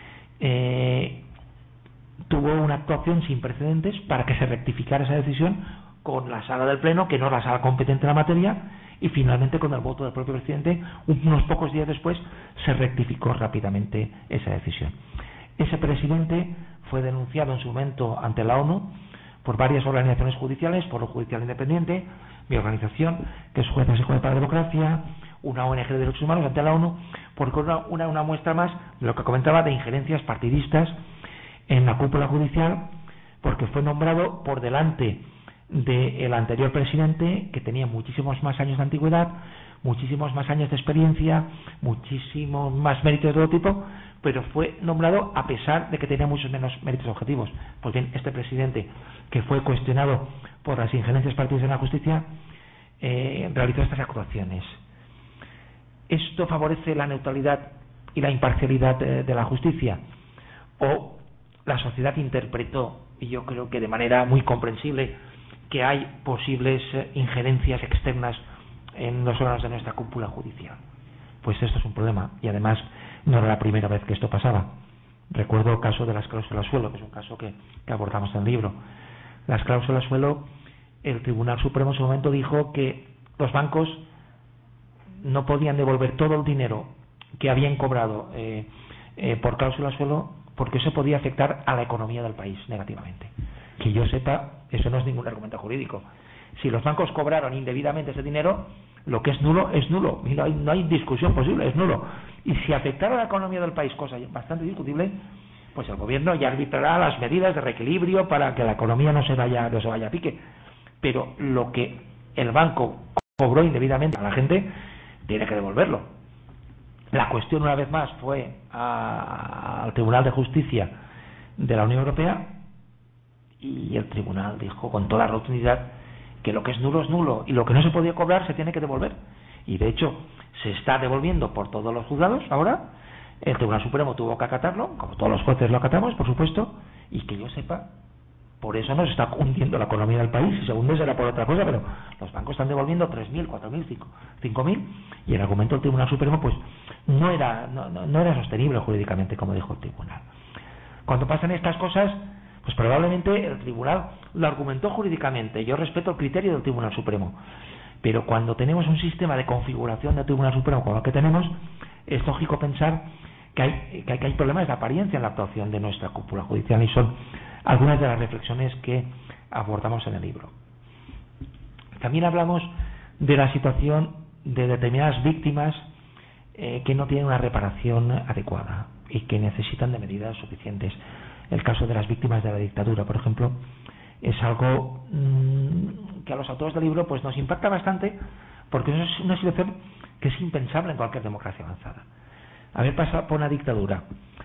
tuvo una actuación sin precedentes para que se rectificara esa decisión con la Sala del Pleno, que no es la sala competente en la materia, y finalmente con el voto del propio presidente, unos pocos días después, se rectificó rápidamente esa decisión. Ese presidente fue denunciado en su momento ante la ONU por varias organizaciones judiciales, por el Judicial Independiente, mi organización, que es Jueces y Jueces para la Democracia, una ONG de derechos humanos, ante la ONU, porque una muestra más de lo que comentaba de injerencias partidistas en la cúpula judicial, porque fue nombrado por delante del anterior presidente, que tenía muchísimos más años de antigüedad, muchísimos más años de experiencia, muchísimos más méritos de todo tipo, pero fue nombrado a pesar de que tenía muchos menos méritos objetivos. Pues bien, este presidente, que fue cuestionado por las injerencias partidistas en la justicia, realizó estas actuaciones. ¿Esto favorece la neutralidad y la imparcialidad de la justicia? ¿O la sociedad interpretó, y yo creo que de manera muy comprensible, que hay posibles injerencias externas en los órganos de nuestra cúpula judicial? Pues esto es un problema, y además no era la primera vez que esto pasaba. Recuerdo el caso de las cláusulas suelo, que es un caso que abordamos en el libro. Las cláusulas suelo, el Tribunal Supremo en su momento dijo que los bancos no podían devolver todo el dinero que habían cobrado por cláusulas suelo, porque eso podía afectar a la economía del país negativamente. Que yo sepa, eso no es ningún argumento jurídico. Si los bancos cobraron indebidamente ese dinero, lo que es nulo, y no hay discusión posible, es nulo. Y si afectara a la economía del país, cosa bastante discutible, pues el gobierno ya arbitrará las medidas de reequilibrio para que la economía no se vaya a pique. Pero lo que el banco cobró indebidamente a la gente, tiene que devolverlo. La cuestión, una vez más, fue al Tribunal de Justicia de la Unión Europea, y el tribunal dijo con toda rotundidad que lo que es nulo, y lo que no se podía cobrar se tiene que devolver. Y de hecho se está devolviendo por todos los juzgados ahora. El Tribunal Supremo tuvo que acatarlo, como todos los jueces lo acatamos, por supuesto, y que yo sepa, por eso no se está hundiendo la economía del país. Si se hunde será por otra cosa, pero los bancos están devolviendo 3.000, 4.000, 5.000, y el argumento del Tribunal Supremo pues no era sostenible jurídicamente, como dijo el tribunal. Cuando pasan estas cosas, pues probablemente el tribunal lo argumentó jurídicamente. Yo respeto el criterio del Tribunal Supremo, pero cuando tenemos un sistema de configuración del Tribunal Supremo como el que tenemos, es lógico pensar que hay problemas de apariencia en la actuación de nuestra cúpula judicial, y son algunas de las reflexiones que abordamos en el libro. También hablamos de la situación de determinadas víctimas que no tienen una reparación adecuada y que necesitan de medidas suficientes. El caso de las víctimas de la dictadura, por ejemplo, es algo que a los autores del libro pues nos impacta bastante, porque es una situación que es impensable en cualquier democracia avanzada. Haber pasado por una dictadura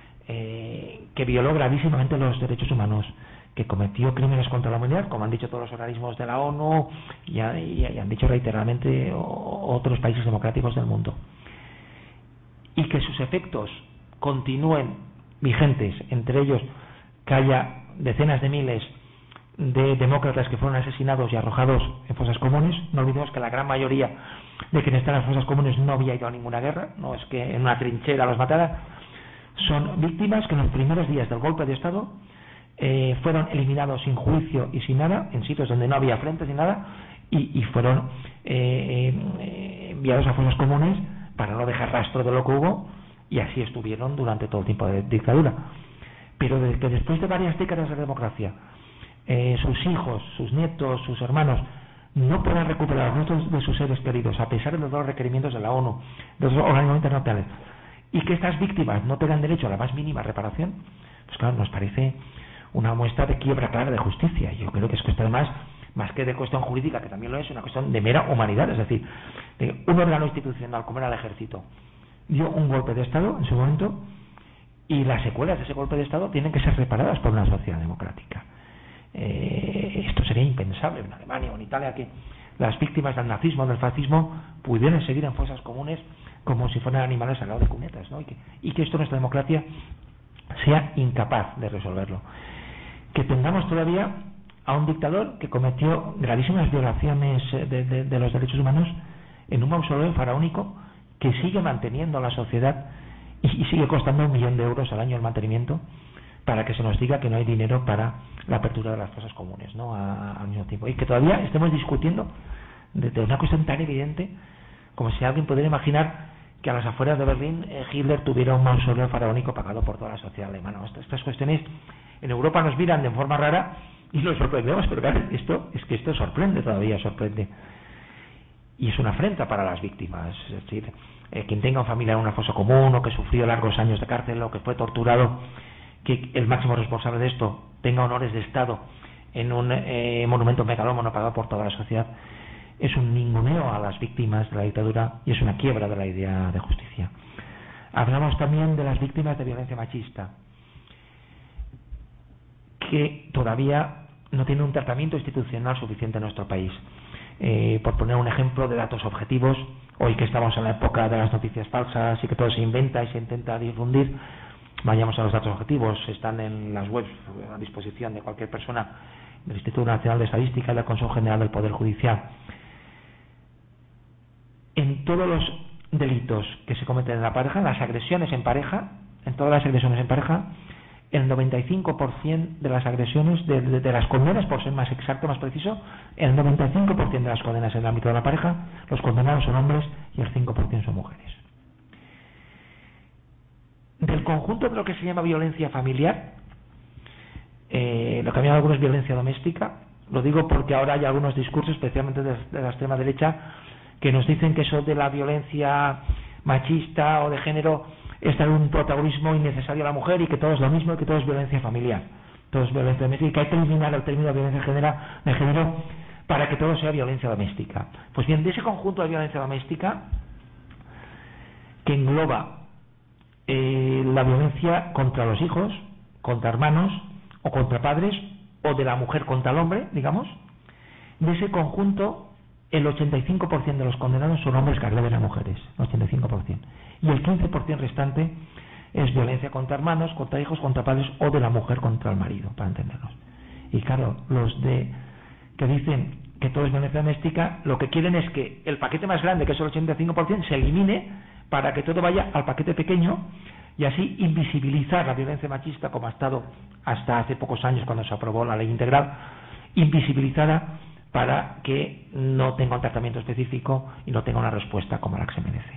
que violó gravísimamente los derechos humanos, que cometió crímenes contra la humanidad, como han dicho todos los organismos de la ONU y han dicho reiteradamente otros países democráticos del mundo, y que sus efectos continúen vigentes, entre ellos que haya decenas de miles de demócratas que fueron asesinados y arrojados en fosas comunes. No olvidemos que la gran mayoría de quienes están en las fosas comunes no había ido a ninguna guerra, no es que en una trinchera los mataran. Son víctimas que en los primeros días del golpe de Estado fueron eliminados sin juicio y sin nada, en sitios donde no había frentes ni nada, y fueron enviados a fosas comunes para no dejar rastro de lo que hubo, y así estuvieron durante todo el tiempo de dictadura. Pero que después de varias décadas de democracia, sus hijos, sus nietos, sus hermanos no puedan recuperar los restos de sus seres queridos, a pesar de los requerimientos de la ONU, de los organismos internacionales, y que estas víctimas no tengan derecho a la más mínima reparación, pues claro, nos parece una muestra de quiebra clara de justicia. Yo creo que es cuestión más que de cuestión jurídica, que también lo es, una cuestión de mera humanidad. Es decir, de un órgano institucional como era el Ejército dio un golpe de Estado en su momento, y las secuelas de ese golpe de Estado tienen que ser reparadas por una sociedad democrática. Esto sería impensable en Alemania o en Italia, que las víctimas del nazismo o del fascismo pudieran seguir en fosas comunes como si fueran animales al lado de cunetas, ¿no? Y que esto, nuestra democracia, sea incapaz de resolverlo. Que tengamos todavía a un dictador que cometió gravísimas violaciones de los derechos humanos en un mausoleo faraónico que sigue manteniendo a la sociedad y sigue costando 1 millón de euros al año el mantenimiento, para que se nos diga que no hay dinero para la apertura de las fosas comunes, ¿no? Al mismo tiempo. Y que todavía estemos discutiendo de una cuestión tan evidente como si alguien pudiera imaginar que a las afueras de Berlín Hitler tuviera un mausoleo faraónico pagado por toda la sociedad alemana. Estas cuestiones en Europa nos miran de forma rara y nos sorprendemos, pero claro, esto sorprende, todavía sorprende. Y es una afrenta para las víctimas. Es decir, quien tenga un familiar en una fosa común, o que sufrió largos años de cárcel, o que fue torturado, que el máximo responsable de esto tenga honores de Estado en un monumento megalómano pagado por toda la sociedad, es un ninguneo a las víctimas de la dictadura y es una quiebra de la idea de justicia. Hablamos también de las víctimas de violencia machista, que todavía no tienen un tratamiento institucional suficiente en nuestro país. Por poner un ejemplo de datos objetivos, hoy que estamos en la época de las noticias falsas y que todo se inventa y se intenta difundir, vayamos a los datos objetivos. Están en las webs a disposición de cualquier persona del Instituto Nacional de Estadística y del Consejo General del Poder Judicial. En todos los delitos que se cometen en la pareja, en las agresiones en pareja, en todas las agresiones en pareja, el 95% de las agresiones, de las condenas, por ser más exacto, más preciso, el 95% de las condenas en el ámbito de la pareja, los condenados son hombres y el 5% son mujeres. Del conjunto de lo que se llama violencia familiar, lo que a mí algunos es violencia doméstica. Lo digo porque ahora hay algunos discursos, especialmente de la extrema derecha, que nos dicen que eso de la violencia machista o de género es dar un protagonismo innecesario a la mujer y que todo es lo mismo y que todo es violencia familiar, todo es violencia doméstica y que hay que eliminar el término de violencia de género para que todo sea violencia doméstica. Pues bien, de ese conjunto de violencia doméstica que engloba la violencia contra los hijos, contra hermanos o contra padres, o de la mujer contra el hombre, digamos, de ese conjunto el 85% de los condenados son hombres que agreden a mujeres, 85%, y el 15% restante es violencia contra hermanos, contra hijos, contra padres o de la mujer contra el marido, para entendernos. Y claro, los que dicen que todo es violencia doméstica, lo que quieren es que el paquete más grande, que es el 85%, se elimine para que todo vaya al paquete pequeño y así invisibilizar la violencia machista, como ha estado hasta hace pocos años cuando se aprobó la ley integral, invisibilizada para que no tenga un tratamiento específico y no tenga una respuesta como la que se merece.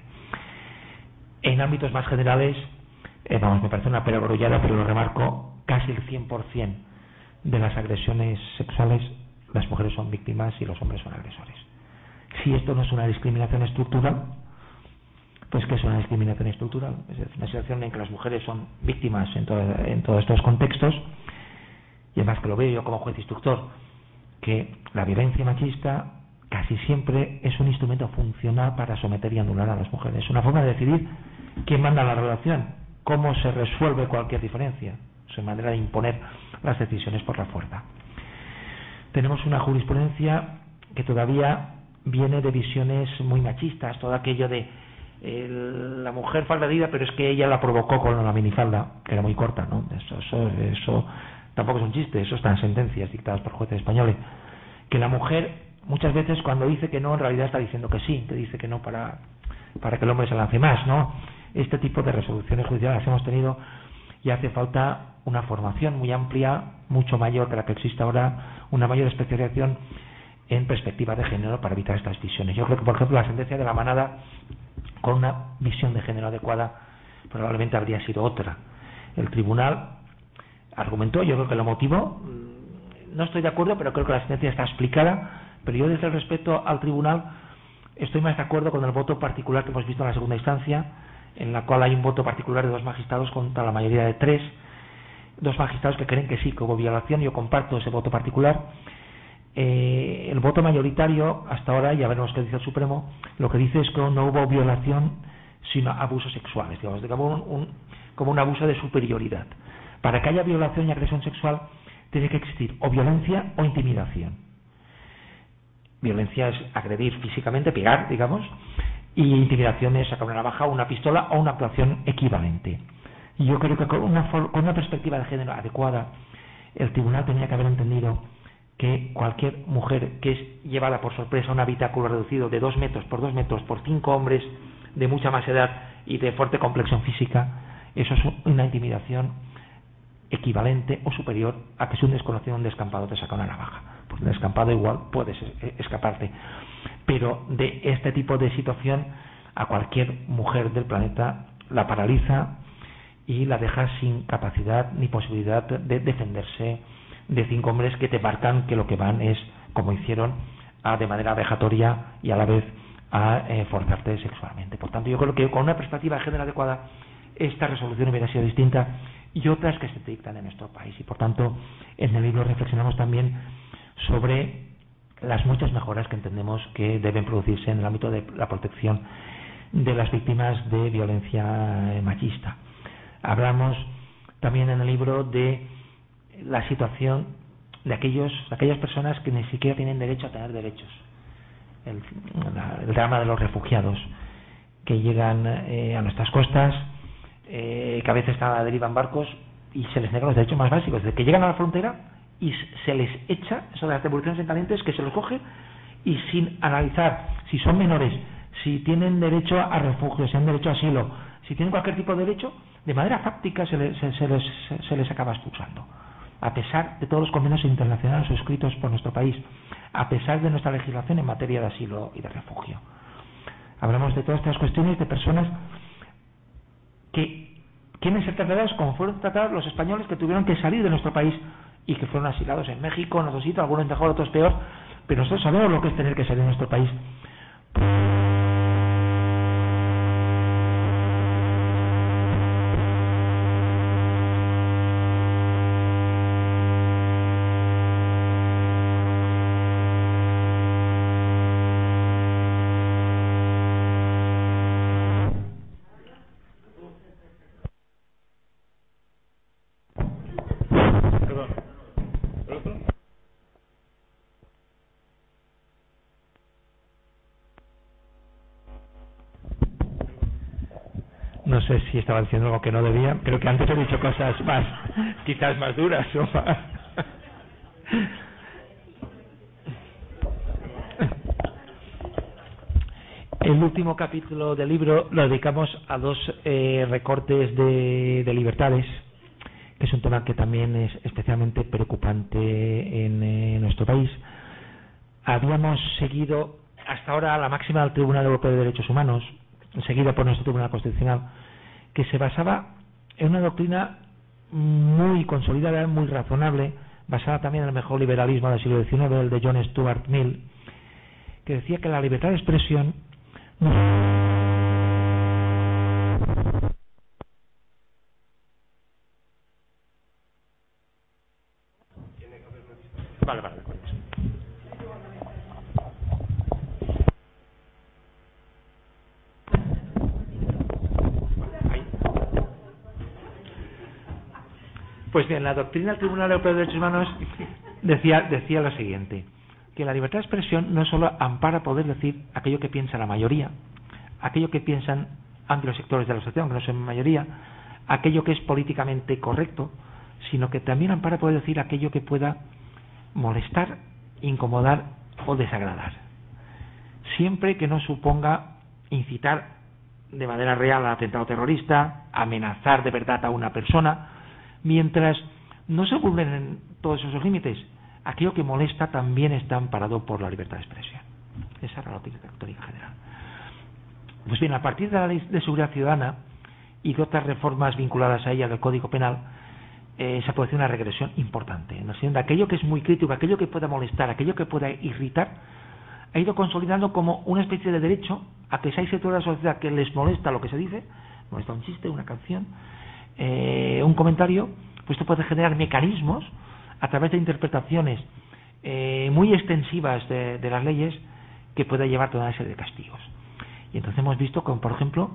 En ámbitos más generales, me parece una perogrullada, pero lo remarco, casi el 100% de las agresiones sexuales las mujeres son víctimas y los hombres son agresores. Si esto no es una discriminación estructural, pues que es una discriminación estructural, es decir, una situación en que las mujeres son víctimas en todos estos contextos, y además que lo veo yo como juez instructor, que la violencia machista casi siempre es un instrumento funcional para someter y anular a las mujeres. Es una forma de decidir quién manda la relación, cómo se resuelve cualquier diferencia, su manera de imponer las decisiones por la fuerza. Tenemos una jurisprudencia que todavía viene de visiones muy machistas, todo aquello de la mujer falda de ida, pero es que ella la provocó con la minifalda, que era muy corta, ¿no? Eso tampoco es un chiste, eso está en sentencias dictadas por jueces españoles. Que la mujer muchas veces cuando dice que no, en realidad está diciendo que sí, que dice que no para que el hombre se lance más, ¿no? Este tipo de resoluciones judiciales las hemos tenido y hace falta una formación muy amplia, mucho mayor que la que existe ahora, una mayor especialización en perspectiva de género para evitar estas visiones. Yo creo que, por ejemplo, la sentencia de la Manada, con una visión de género adecuada, probablemente habría sido otra. El tribunal argumentó, yo creo que lo motivó, no estoy de acuerdo, pero creo que la sentencia está explicada, pero yo desde el respeto al tribunal estoy más de acuerdo con el voto particular que hemos visto en la segunda instancia, en la cual hay un voto particular de 2 magistrados contra la mayoría de 3, 2 magistrados que creen que sí, que hubo violación. Yo comparto ese voto particular. El voto mayoritario hasta ahora, ya veremos qué dice el Supremo, lo que dice es que no hubo violación sino abusos sexuales, digamos, como un abuso de superioridad. Para que haya violación y agresión sexual tiene que existir o violencia o intimidación. Violencia es agredir físicamente, pegar, digamos, y intimidación es sacar una navaja o una pistola o una actuación equivalente. Y yo creo que con una perspectiva de género adecuada, el tribunal tenía que haber entendido que cualquier mujer que es llevada por sorpresa a un habitáculo reducido de 2 metros por 2 metros por 5 hombres de mucha más edad y de fuerte complexión física, eso es una intimidación equivalente o superior a que si un desconocido en un descampado te saca una navaja. Pues en el descampado igual puedes escaparte, pero de este tipo de situación a cualquier mujer del planeta la paraliza y la deja sin capacidad ni posibilidad de defenderse de 5 hombres que te marcan que lo que van es, como hicieron, de manera vejatoria y a la vez a forzarte sexualmente. Por tanto, yo creo que con una perspectiva de género adecuada esta resolución hubiera sido distinta y otras que se dictan en nuestro país. Y por tanto, en el libro reflexionamos también sobre las muchas mejoras que entendemos que deben producirse en el ámbito de la protección de las víctimas de violencia machista. Hablamos también en el libro de la situación de aquellas personas que ni siquiera tienen derecho a tener derechos. El drama de los refugiados que llegan a nuestras costas, que a veces están a la deriva en barcos y se les niegan los derechos más básicos. Desde que llegan a la frontera y se les echa, eso de las devoluciones en calientes, que se los coge y sin analizar si son menores, si tienen derecho a refugio, si tienen derecho a asilo, si tienen cualquier tipo de derecho, de manera fáctica se les acaba expulsando. A pesar de todos los convenios internacionales suscritos por nuestro país, a pesar de nuestra legislación en materia de asilo y de refugio. Hablamos de todas estas cuestiones de personas que quieren ser tratadas como fueron tratados los españoles que tuvieron que salir de nuestro país y que fueron asilados en México, en otros sitios, algunos mejor, otros peor, pero nosotros sabemos lo que es tener que salir de nuestro país. No sé si estaba diciendo algo que no debía. Creo que antes he dicho cosas más, quizás más duras o más. El último capítulo del libro lo dedicamos a dos recortes de libertades, que es un tema que también es especialmente preocupante en nuestro país. Habíamos seguido hasta ahora la máxima del Tribunal Europeo de Derechos Humanos, seguida por nuestro Tribunal Constitucional, que se basaba en una doctrina muy consolidada, muy razonable, basada también en el mejor liberalismo del siglo XIX, el de John Stuart Mill, que decía que la libertad de expresión Vale, de acuerdo. Pues bien, la doctrina del Tribunal Europeo de Derechos Humanos decía lo siguiente, que la libertad de expresión no solo ampara poder decir aquello que piensa la mayoría, aquello que piensan amplios sectores de la sociedad, aunque no son mayoría, aquello que es políticamente correcto, sino que también ampara poder decir aquello que pueda molestar, incomodar o desagradar, siempre que no suponga incitar de manera real al atentado terrorista, amenazar de verdad a una persona, mientras no se vulneren todos esos límites. Aquello que molesta también está amparado por la libertad de expresión. Esa era la doctrina general. Pues bien, a partir de la Ley de Seguridad Ciudadana y de otras reformas vinculadas a ella del Código Penal, se produce una regresión importante, en el sentido de aquello que es muy crítico, aquello que pueda molestar, aquello que pueda irritar, ha ido consolidando como una especie de derecho a que si hay sectores de la sociedad que les molesta lo que se dice, molesta un chiste, una canción, un comentario, pues esto puede generar mecanismos a través de interpretaciones muy extensivas de las leyes que puede llevar toda una serie de castigos. Y entonces hemos visto como, por ejemplo,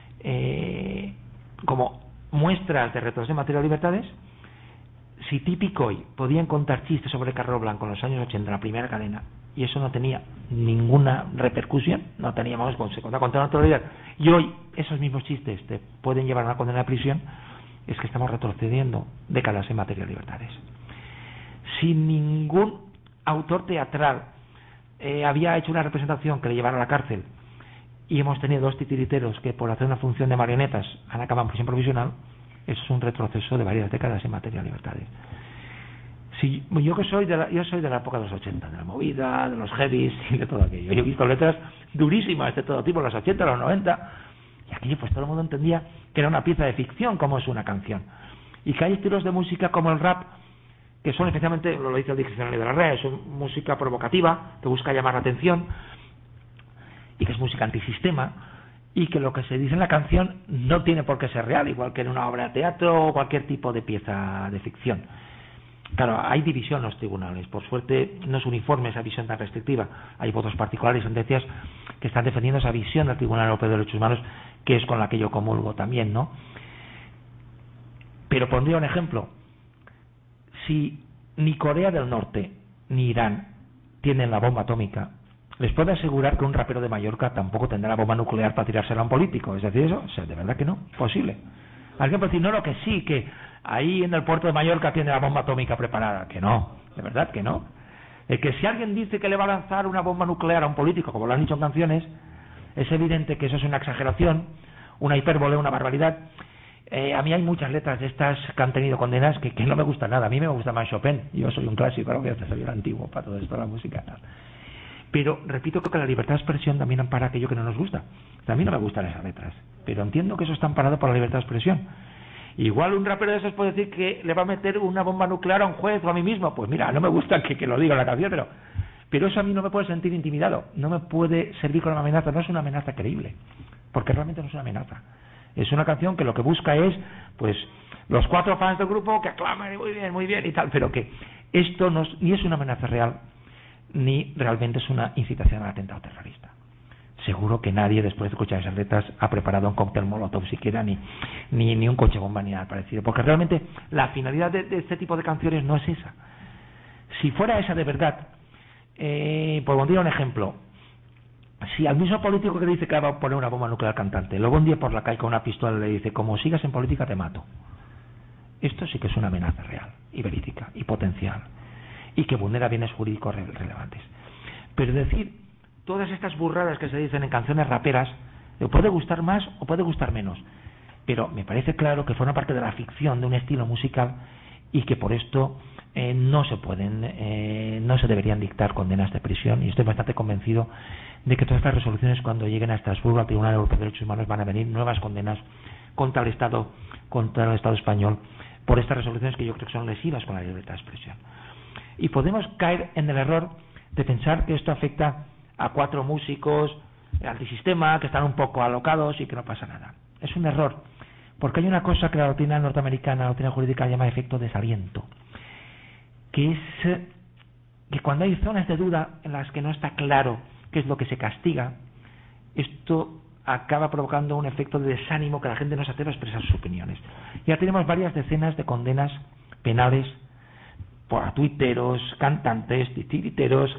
como muestras de retroceso en materia de libertades, si típico hoy podían contar chistes sobre Carrero Blanco en los años 80 en la primera cadena y eso no tenía ninguna repercusión, no teníamos, pues, se contaba con toda naturalidad, y hoy esos mismos chistes te pueden llevar a una condena de prisión, es que estamos retrocediendo décadas en materia de libertades. Si ningún autor teatral había hecho una representación que le llevara a la cárcel y hemos tenido dos titiriteros que por hacer una función de marionetas han acabado en prisión provisional, eso es un retroceso de varias décadas en materia de libertades. Si, yo soy de la época de los 80, de la movida, de los heavies y de todo aquello. Yo he visto letras durísimas de todo tipo, los 80, los 90, y aquello pues todo el mundo entendía que era una pieza de ficción como es una canción. Y que hay estilos de música como el rap, que son especialmente, lo dice el diccionario de la RAE, es música provocativa, que busca llamar la atención, y que es música antisistema, y que lo que se dice en la canción no tiene por qué ser real, igual que en una obra de teatro o cualquier tipo de pieza de ficción. Claro, hay división en los tribunales, por suerte no es uniforme esa visión tan restrictiva, hay votos particulares y sentencias que están defendiendo esa visión del Tribunal Europeo de Derechos Humanos, que es con la que yo comulgo también, ¿no? Pero pondría un ejemplo. Si ni Corea del Norte ni Irán tienen la bomba atómica, les puedo asegurar que un rapero de Mallorca tampoco tendrá la bomba nuclear para tirársela a un político. Es decir, eso, o sea, de verdad que no, posible. Alguien puede decir, no, lo que sí, que ahí en el puerto de Mallorca tiene la bomba atómica preparada. Que no, de verdad que no. Que si alguien dice que le va a lanzar una bomba nuclear a un político, como lo han dicho en canciones, es evidente que eso es una exageración, una hipérbole, una barbaridad. A mí hay muchas letras de estas que han tenido condenas que no me gustan nada. A mí me gusta más Chopin. Yo soy un clásico, claro que soy el antiguo para todo esto, la música. Pero repito, creo que la libertad de expresión también ampara aquello que no nos gusta. A mí no me gustan esas letras, pero entiendo que eso está amparado por la libertad de expresión. Igual un rapero de esos puede decir que le va a meter una bomba nuclear a un juez o a mí mismo. Pues mira, no me gusta que lo diga en la canción, pero eso a mí no me puede sentir intimidado, no me puede servir como una amenaza, no es una amenaza creíble, porque realmente no es una amenaza. Es una canción que lo que busca es, pues, los 4 fans del grupo que aclaman muy bien y tal, pero que esto no es, ni es una amenaza real, ni realmente es una incitación al atentado terrorista. Seguro que nadie, después de escuchar esas letras, ha preparado un cóctel molotov siquiera, ni un coche bomba, ni nada parecido, porque realmente la finalidad de este tipo de canciones no es esa. Si fuera esa de verdad, por poner un ejemplo, si al mismo político que dice que va a poner una bomba nuclear cantante, luego un día por la calle con una pistola le dice, como sigas en política te mato, esto sí que es una amenaza real y verídica y potencial y que vulnera bienes jurídicos relevantes. Pero decir todas estas burradas que se dicen en canciones raperas, le puede gustar más o puede gustar menos, pero me parece claro que forma parte de la ficción de un estilo musical y que por esto no se deberían dictar condenas de prisión, y estoy bastante convencido de que todas estas resoluciones, cuando lleguen a Estrasburgo, al Tribunal Europeo de Derechos Humanos, van a venir nuevas condenas contra el Estado español por estas resoluciones que yo creo que son lesivas con la libertad de expresión. Y podemos caer en el error de pensar que esto afecta a 4 músicos antisistema que están un poco alocados y que no pasa nada. Es un error, porque hay una cosa que la doctrina norteamericana, la doctrina jurídica, llama efecto desaliento, que es que cuando hay zonas de duda en las que no está claro qué es lo que se castiga, esto acaba provocando un efecto de desánimo, que la gente no se atreve a expresar sus opiniones. Ya tenemos varias decenas de condenas penales por tuiteros, cantantes, titiriteros,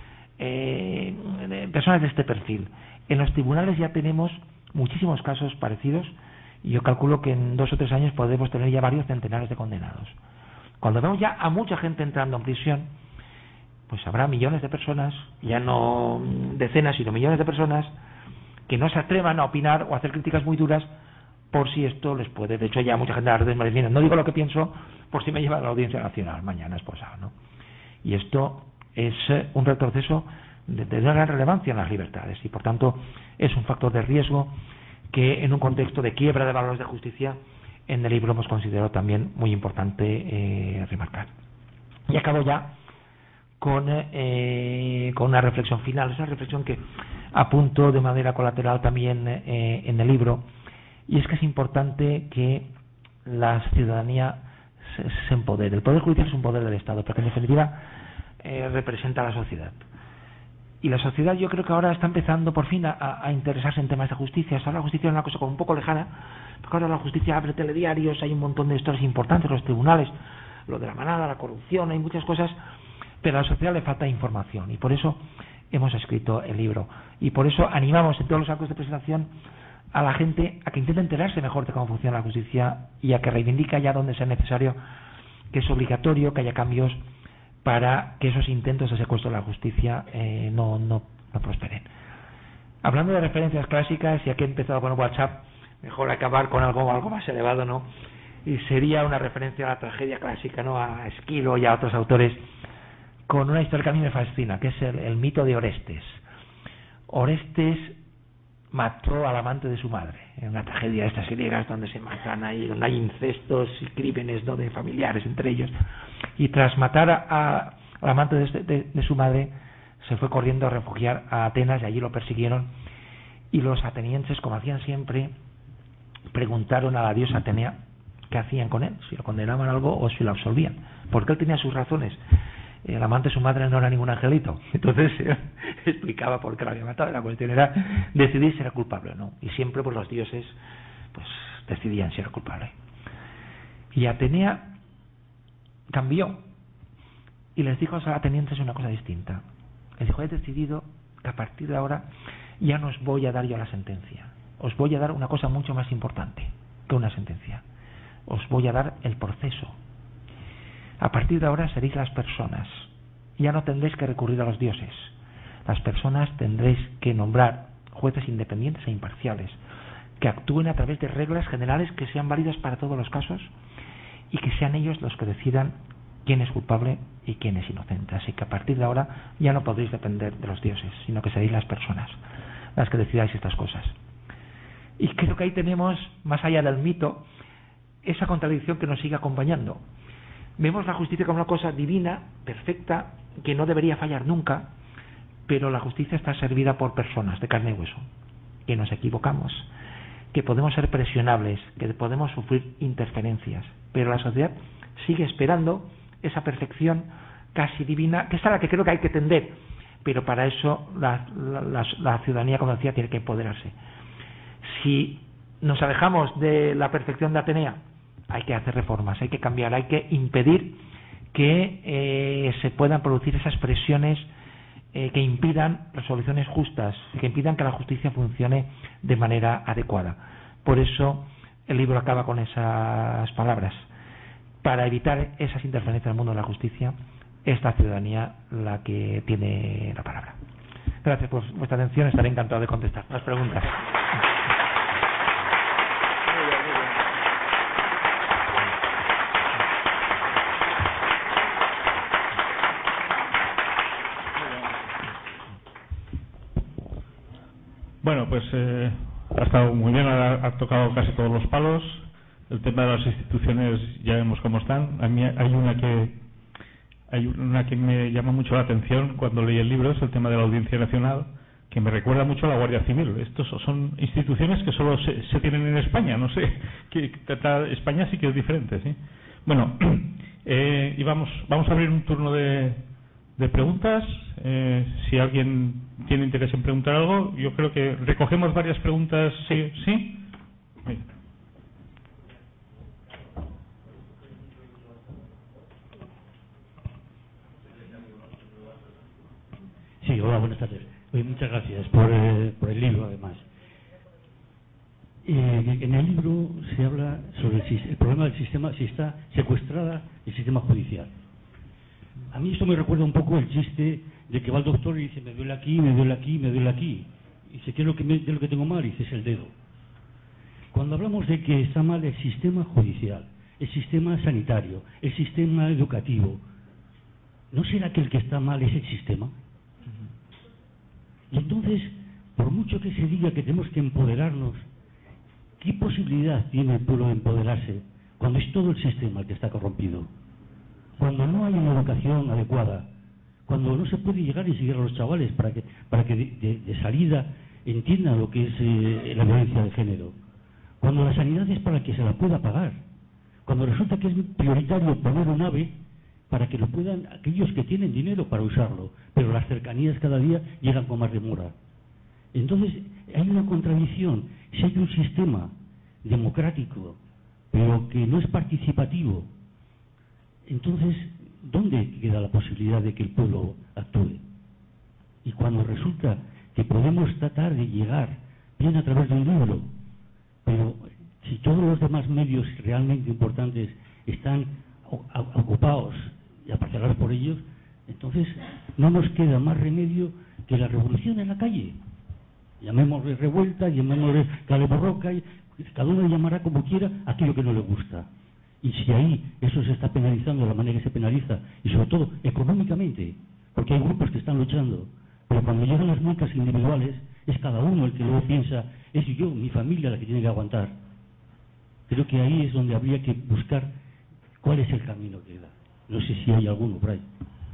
personas de este perfil. En los tribunales ya tenemos muchísimos casos parecidos y yo calculo que en 2 o 3 años podemos tener ya varios centenares de condenados. Cuando vemos ya a mucha gente entrando en prisión, pues habrá millones de personas, ya no decenas sino millones de personas, que no se atrevan a opinar o a hacer críticas muy duras por si esto les puede. De hecho ya mucha gente a las redes me dice, no digo lo que pienso por si me llevan a la Audiencia Nacional mañana esposado, ¿no? Y esto es un retroceso de una gran relevancia en las libertades y por tanto es un factor de riesgo que en un contexto de quiebra de valores de justicia en el libro hemos considerado también muy importante remarcar. Y acabo ya con una reflexión final. Es una reflexión que apunto de manera colateral también en el libro, y es que es importante que la ciudadanía se empodere. El Poder Judicial es un poder del Estado, pero que en definitiva representa a la sociedad. Y la sociedad yo creo que ahora está empezando por fin a interesarse en temas de justicia. Hasta ahora la justicia es una cosa como un poco lejana, porque ahora la justicia abre telediarios, hay un montón de historias importantes, los tribunales, lo de la manada, la corrupción, hay muchas cosas, pero a la sociedad le falta información y por eso hemos escrito el libro. Y por eso animamos en todos los actos de presentación a la gente a que intente enterarse mejor de cómo funciona la justicia y a que reivindique allá donde sea necesario que es obligatorio que haya cambios para que esos intentos de secuestro de la justicia no prosperen. Hablando de referencias clásicas, y aquí he empezado con WhatsApp, mejor acabar con algo más elevado, ¿no? Y sería una referencia a la tragedia clásica, ¿no? A Esquilo y a otros autores, con una historia que a mí me fascina, que es el mito de Orestes. Orestes mató al amante de su madre, en una tragedia de estas griegas donde se matan ahí, donde hay incestos y crímenes, ¿no?, de familiares entre ellos, y tras matar al amante de su madre se fue corriendo a refugiar a Atenas y allí lo persiguieron, y los atenienses, como hacían siempre, preguntaron a la diosa Atenea qué hacían con él, si lo condenaban a algo o si lo absolvían, porque él tenía sus razones. El amante de su madre no era ningún angelito, entonces explicaba por qué lo había matado. La cuestión era decidir si era culpable o no, y siempre pues los dioses pues decidían si era culpable. Y Atenea cambió y les dijo a los atenienses una cosa distinta. Les dijo: he decidido que a partir de ahora ya no os voy a dar yo la sentencia, os voy a dar una cosa mucho más importante que una sentencia, os voy a dar el proceso. A partir de ahora seréis las personas, ya no tendréis que recurrir a los dioses. Las personas tendréis que nombrar jueces independientes e imparciales, que actúen a través de reglas generales que sean válidas para todos los casos y que sean ellos los que decidan quién es culpable y quién es inocente. Así que a partir de ahora ya no podréis depender de los dioses, sino que seréis las personas las que decidáis estas cosas. Y creo que ahí tenemos, más allá del mito, esa contradicción que nos sigue acompañando. Vemos la justicia como una cosa divina, perfecta, que no debería fallar nunca, pero la justicia está servida por personas de carne y hueso, que nos equivocamos, que podemos ser presionables, que podemos sufrir interferencias, pero la sociedad sigue esperando esa perfección casi divina, que es a la que creo que hay que tender, pero para eso la ciudadanía, como decía, tiene que empoderarse. Si nos alejamos de la perfección de Atenea, hay que hacer reformas, hay que cambiar, hay que impedir que se puedan producir esas presiones que impidan resoluciones justas, que impidan que la justicia funcione de manera adecuada. Por eso el libro acaba con esas palabras. Para evitar esas interferencias en el mundo de la justicia, es la ciudadanía la que tiene la palabra. Gracias por vuestra atención, estaré encantado de contestar las preguntas. Bueno, pues ha estado muy bien, ha tocado casi todos los palos. El tema de las instituciones ya vemos cómo están. A mí hay una que me llama mucho la atención cuando leí el libro, es el tema de la Audiencia Nacional, que me recuerda mucho a la Guardia Civil. Estos son instituciones que solo se tienen en España, no sé, que España sí que es diferente, ¿sí? Bueno, y vamos a abrir un turno de preguntas. Si alguien tiene interés en preguntar algo, yo creo que recogemos varias preguntas. ¿Sí? ¿Sí? Sí, hola, buenas tardes. Muchas gracias por el libro, además. En el libro se habla sobre el problema del sistema, si está secuestrada el sistema judicial. A mí esto me recuerda un poco el chiste de que va al doctor y dice: me duele aquí, me duele aquí, me duele aquí. Y dice: ¿qué es lo que tengo mal? Y dice: es el dedo. Cuando hablamos de que está mal el sistema judicial, el sistema sanitario, el sistema educativo, ¿no será que el que está mal es el sistema? Y entonces, por mucho que se diga que tenemos que empoderarnos, ¿qué posibilidad tiene el pueblo de empoderarse cuando es todo el sistema el que está corrompido? Cuando no hay una educación adecuada, cuando no se puede llegar y seguir a los chavales para que de salida entiendan lo que es la violencia de género, cuando la sanidad es para que se la pueda pagar, cuando resulta que es prioritario poner un AVE para que lo puedan aquellos que tienen dinero para usarlo, pero las cercanías cada día llegan con más demora. Entonces hay una contradicción. Si hay un sistema democrático pero que no es participativo, entonces ¿dónde queda la posibilidad de que el pueblo actúe? Y cuando resulta que podemos tratar de llegar bien a través de un libro, pero si todos los demás medios realmente importantes están ocupados y apartados por ellos, entonces no nos queda más remedio que la revolución en la calle. Llamémosle revuelta, llamémosle caleborroca, y cada uno llamará como quiera aquello que no le gusta. Y si ahí eso se está penalizando de la manera que se penaliza, y sobre todo económicamente, porque hay grupos que están luchando, pero cuando llegan las multas individuales, es cada uno el que luego piensa: es yo, mi familia, la que tiene que aguantar. Creo que ahí es donde habría que buscar cuál es el camino que da. No sé si hay alguno por ahí.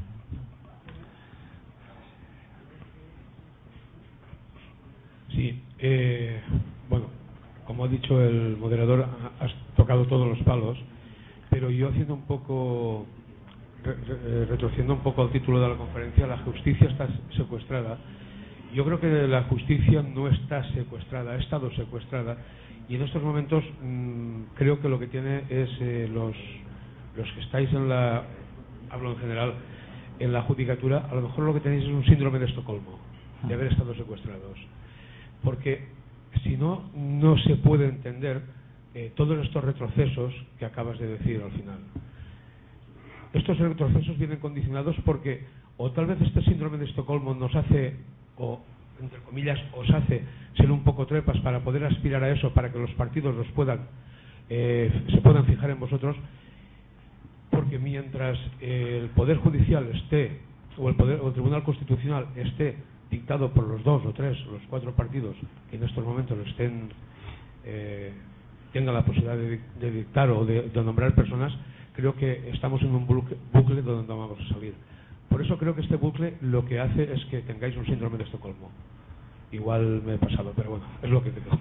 Sí, bueno, como ha dicho el moderador, has tocado todos los palos, pero yo haciendo un poco, retrocediendo un poco al título de la conferencia, la justicia está secuestrada. Yo creo que la justicia no está secuestrada, ha estado secuestrada, y en estos momentos creo que lo que tiene es los que estáis hablo en general, en la judicatura, a lo mejor lo que tenéis es un síndrome de Estocolmo, de haber estado secuestrados. Porque si no, no se puede entender todos estos retrocesos que acabas de decir al final. Estos retrocesos vienen condicionados porque, o tal vez este síndrome de Estocolmo nos hace, o entre comillas, os hace ser un poco trepas para poder aspirar a eso, para que los partidos se puedan fijar en vosotros, porque mientras el Poder Judicial esté, o el Tribunal Constitucional esté dictado por los 2 o 3 o los 4 partidos que en estos momentos lo estén tenga la posibilidad de dictar o de nombrar personas, creo que estamos en un bucle donde no vamos a salir. Por eso creo que este bucle lo que hace es que tengáis un síndrome de Estocolmo. Igual me he pasado, pero bueno, es lo que creo.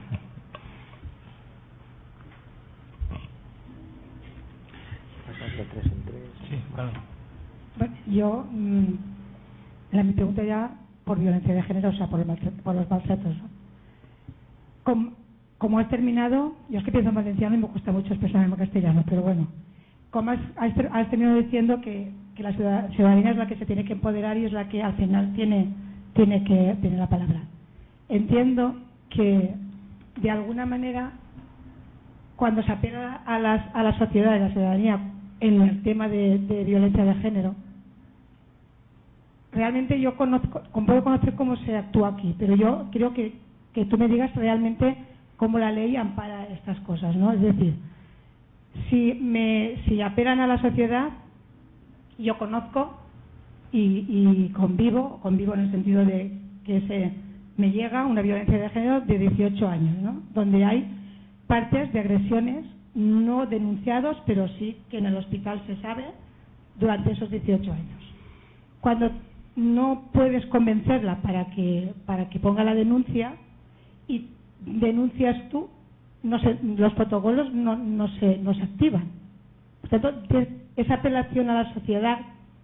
Sí, claro. Bueno, yo, mi pregunta ya por violencia de género, o sea, por los maltratos, ¿no? Como has terminado, yo es que pienso en valenciano y me cuesta mucho expresarme en castellano, pero bueno, como has terminado diciendo que la ciudadanía es la que se tiene que empoderar y es la que al final tiene la palabra. Entiendo que de alguna manera cuando se apela a la sociedad y a la ciudadanía en el tema de violencia de género, realmente yo puedo conocer cómo se actúa aquí, pero yo creo que tú me digas realmente cómo la ley ampara estas cosas, ¿no? Es decir, si apelan a la sociedad, yo conozco y convivo en el sentido de que me llega una violencia de género de 18 años, ¿no? Donde hay partes de agresiones no denunciados, pero sí que en el hospital se sabe durante esos 18 años. Cuando no puedes convencerla para que ponga la denuncia y denuncias tú, los protocolos no se activan. Por tanto, esa apelación a la sociedad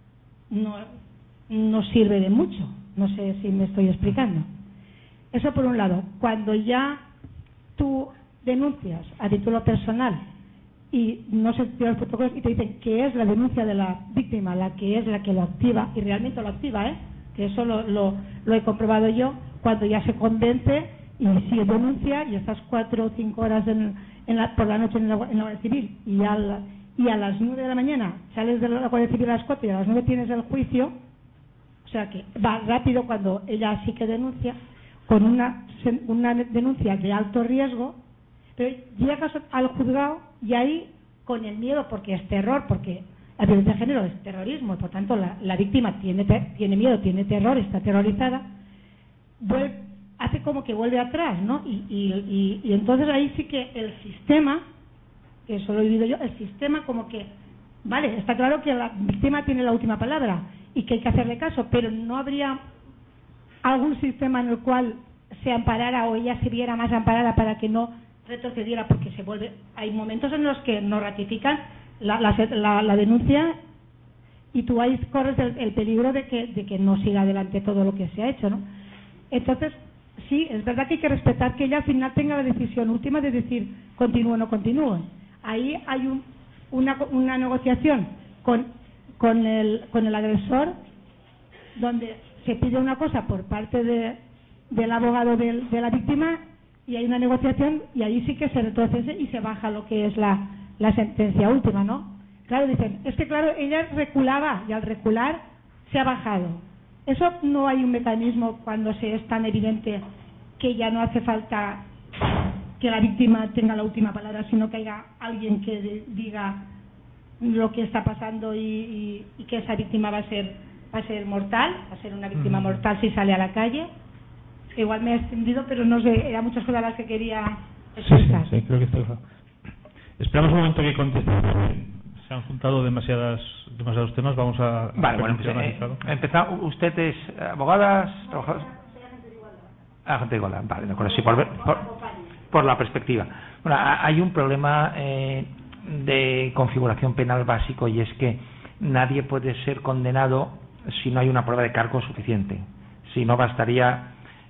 no sirve de mucho. No sé si me estoy explicando. Eso por un lado. Cuando ya tú denuncias a título personal y no se activan los protocolos y te dicen que es la denuncia de la víctima la que lo activa, y realmente lo activa, que eso lo he comprobado yo, cuando ya se convence y si denuncia y estás 4 o 5 horas por la noche en la Guardia Civil y a las 9 de la mañana sales de la Guardia Civil a las 4 y a las 9 tienes el juicio, o sea que va rápido cuando ella sí que denuncia, con una denuncia de alto riesgo, pero llegas al juzgado y ahí con el miedo, porque es terror, porque la violencia de género es terrorismo, y por tanto la víctima tiene miedo, tiene terror, está aterrorizada, hace como que vuelve atrás, ¿no? Y entonces ahí sí que el sistema, que eso lo he vivido yo, el sistema como que, vale, está claro que la víctima tiene la última palabra y que hay que hacerle caso, pero no habría algún sistema en el cual se amparara o ella se viera más amparada para que no retrocediera, porque hay momentos en los que no ratifican la denuncia y tú ahí corres el peligro de que no siga adelante todo lo que se ha hecho, ¿no? Entonces, sí, es verdad que hay que respetar que ella al final tenga la decisión última de decir continúo o no continúo. Ahí hay una negociación con el agresor, donde se pide una cosa por parte del abogado de la víctima y hay una negociación y ahí sí que se retrocede y se baja lo que es la sentencia última, ¿no? Claro, dicen, es que claro, ella reculaba y al recular se ha bajado. Eso no hay un mecanismo cuando es tan evidente que ya no hace falta que la víctima tenga la última palabra, sino que haya alguien que diga lo que está pasando y que esa víctima va a ser mortal, va a ser una víctima mortal si sale a la calle. Igual me he extendido, pero no sé, eran muchas cosas las que quería expresar. Sí, creo que está claro. Esperamos un momento que conteste. Se han juntado demasiados temas, vamos a... Vale, bueno, empezamos. ¿Usted es abogada? Agente de igualdad. Vale, de acuerdo, sí, por la perspectiva. Bueno, hay un problema de configuración penal básico, y es que nadie puede ser condenado si no hay una prueba de cargo suficiente. Si no, bastaría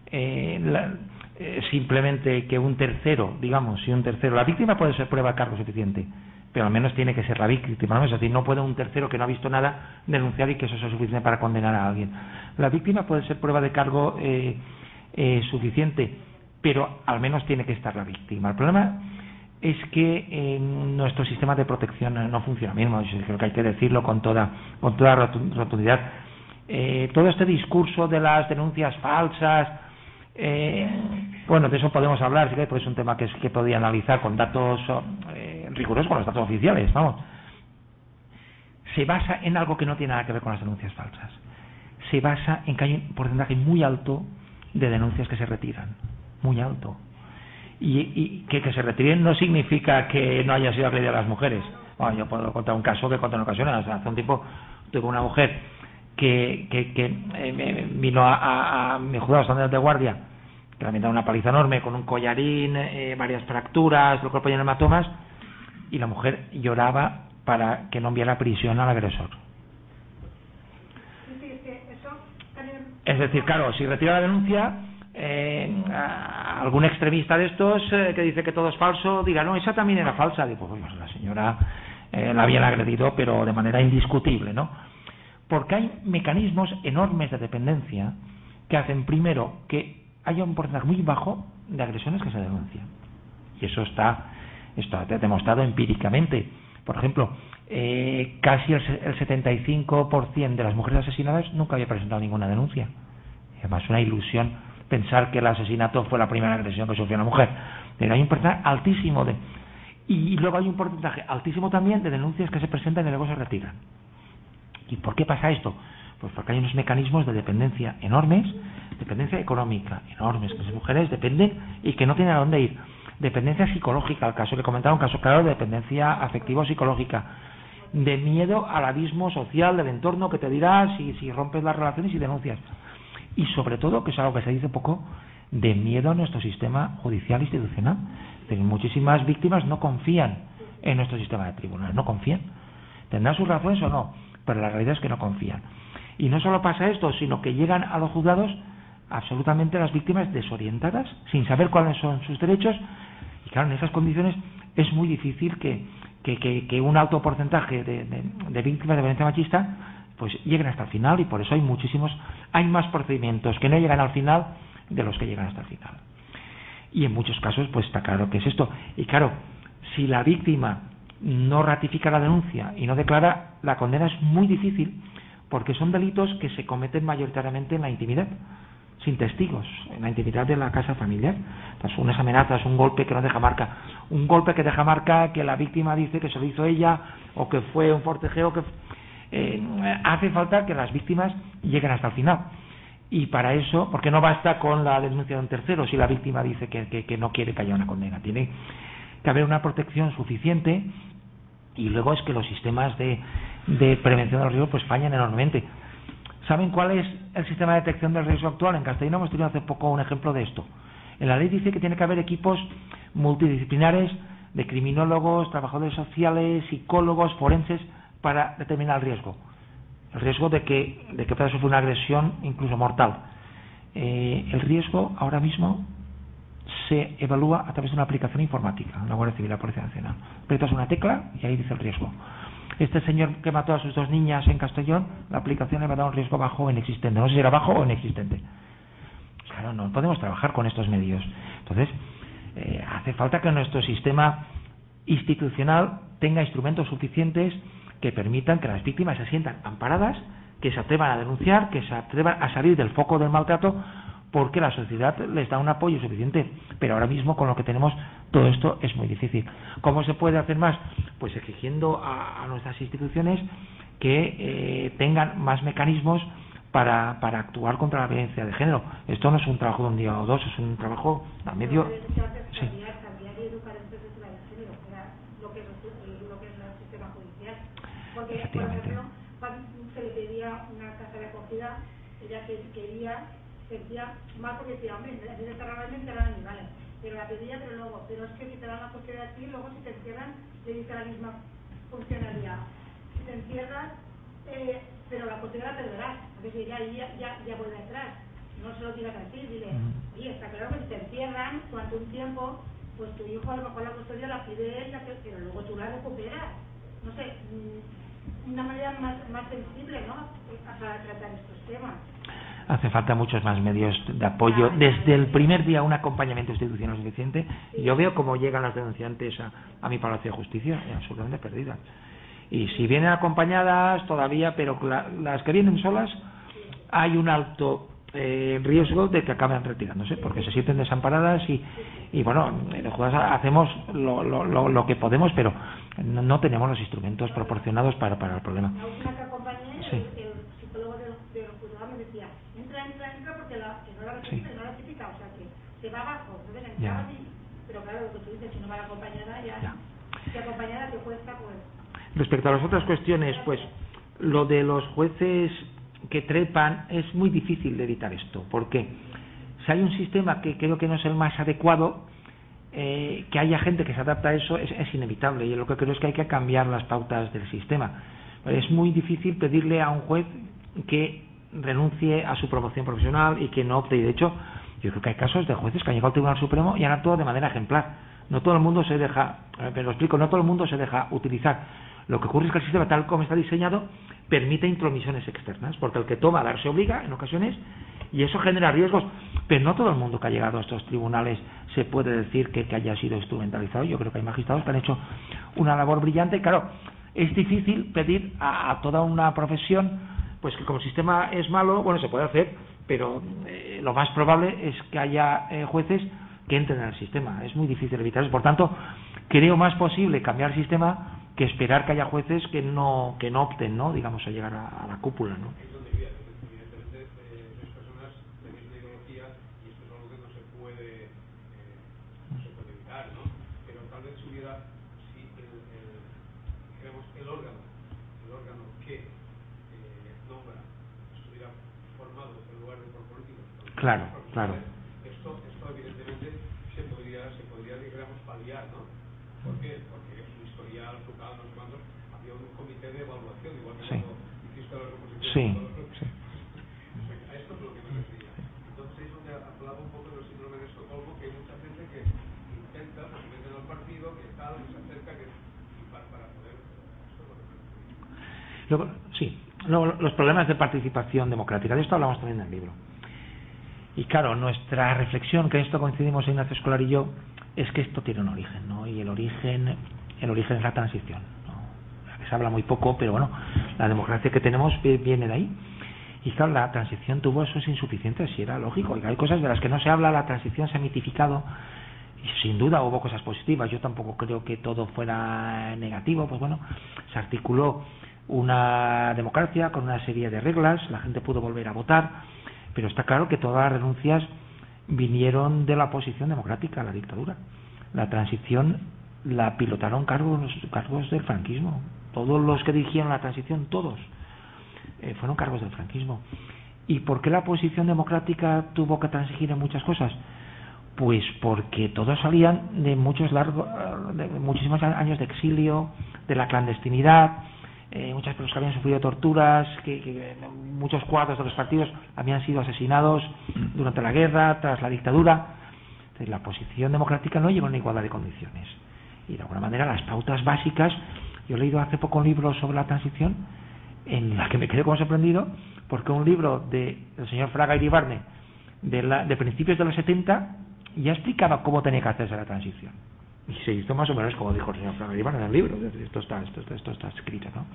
simplemente que un tercero, la víctima puede ser prueba de cargo suficiente, pero al menos tiene que ser la víctima, ¿no? Es decir, no puede un tercero que no ha visto nada denunciar y que eso sea suficiente para condenar a alguien. La víctima puede ser prueba de cargo suficiente, pero al menos tiene que estar la víctima. El problema es que nuestro sistema de protección no funciona bien, creo que hay que decirlo con toda rotundidad. Todo este discurso de las denuncias falsas, bueno, de eso podemos hablar, sí, porque es un tema que podría analizar con datos rigurosos, con los datos oficiales, vamos. Se basa en algo que no tiene nada que ver con las denuncias falsas. Se basa en que hay un porcentaje muy alto de denuncias que se retiran, muy alto. y que se retiren no significa que no haya sido agredida a las mujeres. Bueno, yo puedo contar un caso que conté en ocasiones. O sea, hace un tiempo tuve una mujer que vino a mi juzgado de guardia, que le habían dado una paliza enorme con un collarín, varias fracturas, el cuerpo lleno de hematomas, y la mujer lloraba para que no enviara a prisión al agresor. Es decir, claro, si retira la denuncia, algún extremista de estos que dice que todo es falso, diga, no, esa también era falsa. Digo, pues la señora la habían agredido, pero de manera indiscutible, ¿no? Porque hay mecanismos enormes de dependencia que hacen, primero, que haya un porcentaje muy bajo de agresiones que se denuncian. Y eso está demostrado empíricamente. Por ejemplo, casi el 75% de las mujeres asesinadas nunca había presentado ninguna denuncia. Y además, es una ilusión pensar que el asesinato fue la primera agresión que sufrió una mujer. Pero hay un porcentaje altísimo y luego hay un porcentaje altísimo también de denuncias que se presentan y luego se retiran. ¿Y por qué pasa esto? Pues porque hay unos mecanismos de dependencia enormes, dependencia económica enormes, que las mujeres dependen y que no tienen a dónde ir. Dependencia psicológica, el caso que comentaba, un caso claro de dependencia afectivo-psicológica, de miedo al abismo social del entorno que te dirá si rompes las relaciones y denuncias. Y sobre todo, que es algo que se dice poco, de miedo a nuestro sistema judicial institucional. Es decir, muchísimas víctimas no confían en nuestro sistema de tribunales, no confían. Tendrán sus razones o no, pero la realidad es que no confían. Y no solo pasa esto, sino que llegan a los juzgados absolutamente las víctimas desorientadas, sin saber cuáles son sus derechos, y claro, en esas condiciones es muy difícil que un alto porcentaje de víctimas de violencia machista pues lleguen hasta el final, y por eso hay más procedimientos que no llegan al final de los que llegan hasta el final. Y en muchos casos pues está claro que es esto. Y claro, si la víctima no ratifica la denuncia y no declara, la condena es muy difícil, porque son delitos que se cometen mayoritariamente en la intimidad, sin testigos, en la intimidad de la casa familiar. Entonces, unas amenazas, un golpe que no deja marca, un golpe que deja marca que la víctima dice que se lo hizo ella, o que fue un forcejeo, que hace falta que las víctimas lleguen hasta el final. Y para eso, porque no basta con la denuncia de un tercero si la víctima dice que no quiere que haya una condena, tiene que haber una protección suficiente. Y luego es que los sistemas de prevención del riesgo pues fallan enormemente. ¿Saben cuál es el sistema de detección del riesgo actual? En Castellano hemos tenido hace poco un ejemplo de esto. En la ley dice que tiene que haber equipos multidisciplinares de criminólogos, trabajadores sociales, psicólogos, forenses, para determinar el riesgo de que pueda sufrir una agresión incluso mortal. El riesgo ahora mismo se evalúa a través de una aplicación informática en la Guardia Civil, la Policía Nacional. Apretas una tecla y ahí dice el riesgo. Este señor que mató a sus 2 niñas en Castellón, la aplicación le va a dar un riesgo bajo o inexistente. No sé si era bajo o inexistente. Claro, no podemos trabajar con estos medios. Entonces, hace falta que nuestro sistema institucional tenga instrumentos suficientes que permitan que las víctimas se sientan amparadas, que se atrevan a denunciar, que se atrevan a salir del foco del maltrato, porque la sociedad les da un apoyo suficiente. Pero ahora mismo, con lo que tenemos, todo esto es muy difícil. ¿Cómo se puede hacer más? Pues exigiendo a nuestras instituciones que tengan más mecanismos para actuar contra la violencia de género. Esto no es un trabajo de un día o dos, es un trabajo a medio... Sí. Porque, por ejemplo, cuando se le pedía una casa de acogida, ella sentía mal porque decía, hombre, en vez de encerrarme, encerran animales. Pero la pedía, pero es que si te dan la acogida aquí, luego si te encierran, le dice la misma funcionalidad. Si te encierras, pero la acogida la perderás, porque si ya vuelve atrás. No se lo digas así, dile, oye, está claro que si te encierran durante un tiempo, pues tu hijo a lo mejor la custodia la pide ella, pero luego tú la recuperas. No sé, una manera más sensible, ¿no?, para tratar estos temas. Hace falta muchos más medios de apoyo. Desde el primer día, un acompañamiento institucional suficiente. Yo veo cómo llegan las denunciantes a mi Palacio de Justicia, absolutamente perdidas. Y si vienen acompañadas todavía, pero las que vienen solas, hay un alto riesgo de que acaben retirándose, porque se sienten desamparadas y bueno, en los juzgados hacemos lo que podemos, pero no tenemos los instrumentos proporcionados para el problema. La última que acompañé, sí. El psicólogo del juzgado me decía, entra porque que no la ratifica, o sea que se va abajo. Entonces entraba Pero claro, lo que tú dices, si no va acompañada ya. Si acompañada te cuesta, pues... Respecto a las otras cuestiones, pues lo de los jueces que trepan es muy difícil de evitar esto. ¿Por qué? Si hay un sistema que creo que no es el más adecuado, que haya gente que se adapta a eso es inevitable. Y lo que creo es que hay que cambiar las pautas del sistema. Es muy difícil pedirle a un juez que renuncie a su promoción profesional y que no opte. Y de hecho, yo creo que hay casos de jueces que han llegado al Tribunal Supremo y han actuado de manera ejemplar. No todo el mundo se deja, pero lo explico, no todo el mundo se deja utilizar. Lo que ocurre es que el sistema, tal como está diseñado, permite intromisiones externas, porque el que toma a dar se obliga en ocasiones, y eso genera riesgos. Pero no todo el mundo que ha llegado a estos tribunales se puede decir que haya sido instrumentalizado. Yo creo que hay magistrados que han hecho una labor brillante. Claro, es difícil pedir a toda una profesión, pues que como el sistema es malo, bueno, se puede hacer, pero lo más probable es que haya jueces que entren en el sistema. Es muy difícil evitar eso. Por tanto, creo más posible cambiar el sistema que esperar que haya jueces que no opten, ¿no?, digamos, a llegar a la cúpula, ¿no? Evidentemente, las personas tienen ideología y esto es algo que no se puede evitar, ¿no? Pero tal vez hubiera, si el órgano que nombra estuviera formado en lugar de por políticos. Claro. Esto evidentemente se podría digamos, paliar, ¿no? ¿Por qué? Porque su historial, su caso, no sé cuántos, había un comité de evaluación, igual que cuando hiciste las oposiciones. A esto es lo que me refería. Entonces es donde hablaba un poco del síndrome de Estocolmo, que hay mucha gente que intenta, pues se meten al partido, que tal, que se acerca, que para poder... Esto es lo que me refería. Luego, los problemas de participación democrática, de esto hablamos también en el libro. Y claro, nuestra reflexión, que en esto coincidimos Ignacio Escolar y yo, es que esto tiene un origen, ¿no? Y el origen es la transición, ¿no? Se habla muy poco, pero bueno, la democracia que tenemos viene de ahí. Y claro, la transición tuvo esos insuficientes, y era lógico. Y hay cosas de las que no se habla, la transición se ha mitificado, y sin duda hubo cosas positivas. Yo tampoco creo que todo fuera negativo. Pues bueno, se articuló una democracia con una serie de reglas, la gente pudo volver a votar, pero está claro que todas las renuncias vinieron de la oposición democrática a la dictadura. La transición la pilotaron cargos del franquismo. Todos los que dirigieron la transición, todos, fueron cargos del franquismo. ¿Y por qué la oposición democrática tuvo que transigir en muchas cosas? Pues porque todos salían de muchísimos años de exilio, de la clandestinidad, muchas personas que habían sufrido torturas, que muchos cuadros de los partidos habían sido asesinados durante la guerra, tras la dictadura. Entonces, la oposición democrática no llegó en igualdad de condiciones. Y de alguna manera las pautas básicas, yo he leído hace poco un libro sobre la transición, en la que me quedé como sorprendido, porque un libro del señor Fraga Iribarne de principios de los 70 ya explicaba cómo tenía que hacerse la transición. Y se hizo más o menos como dijo el señor Fraga Iribarne en el libro. Esto está escrito, ¿no?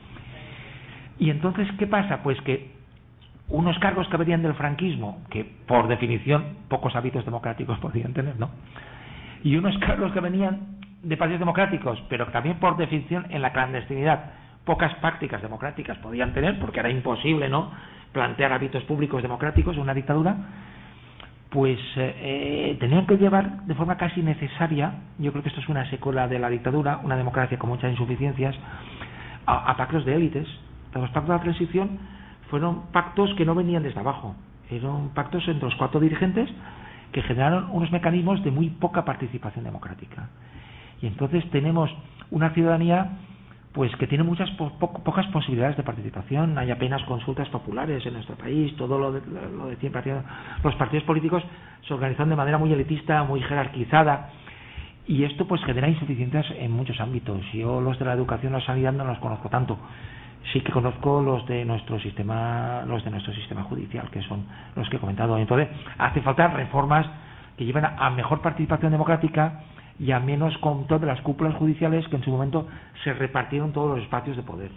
Y entonces, ¿qué pasa? Pues que unos cargos que venían del franquismo, que por definición pocos hábitos democráticos podían tener, ¿no? Y unos cargos que venían de partidos democráticos, pero también por definición en la clandestinidad pocas prácticas democráticas podían tener, porque era imposible, ¿no?, plantear hábitos públicos democráticos en una dictadura. Pues tenían que llevar de forma casi necesaria, yo creo que esto es una secuela de la dictadura, una democracia con muchas insuficiencias, a pactos de élites. Los pactos de la transición fueron pactos que no venían desde abajo, eran pactos entre los 4 dirigentes que generaron unos mecanismos de muy poca participación democrática. Y entonces tenemos una ciudadanía pues que tiene muchas pocas posibilidades de participación. Hay apenas consultas populares en nuestro país, todo lo de siempre. Los partidos políticos se organizan de manera muy elitista, muy jerarquizada, y esto pues genera insuficiencias en muchos ámbitos. Yo los de la educación y la sanidad no los conozco tanto, sí que conozco los de nuestro sistema judicial, que son los que he comentado. Entonces hace falta reformas que lleven a mejor participación democrática y a menos control de las cúpulas judiciales, que en su momento se repartieron todos los espacios de poder.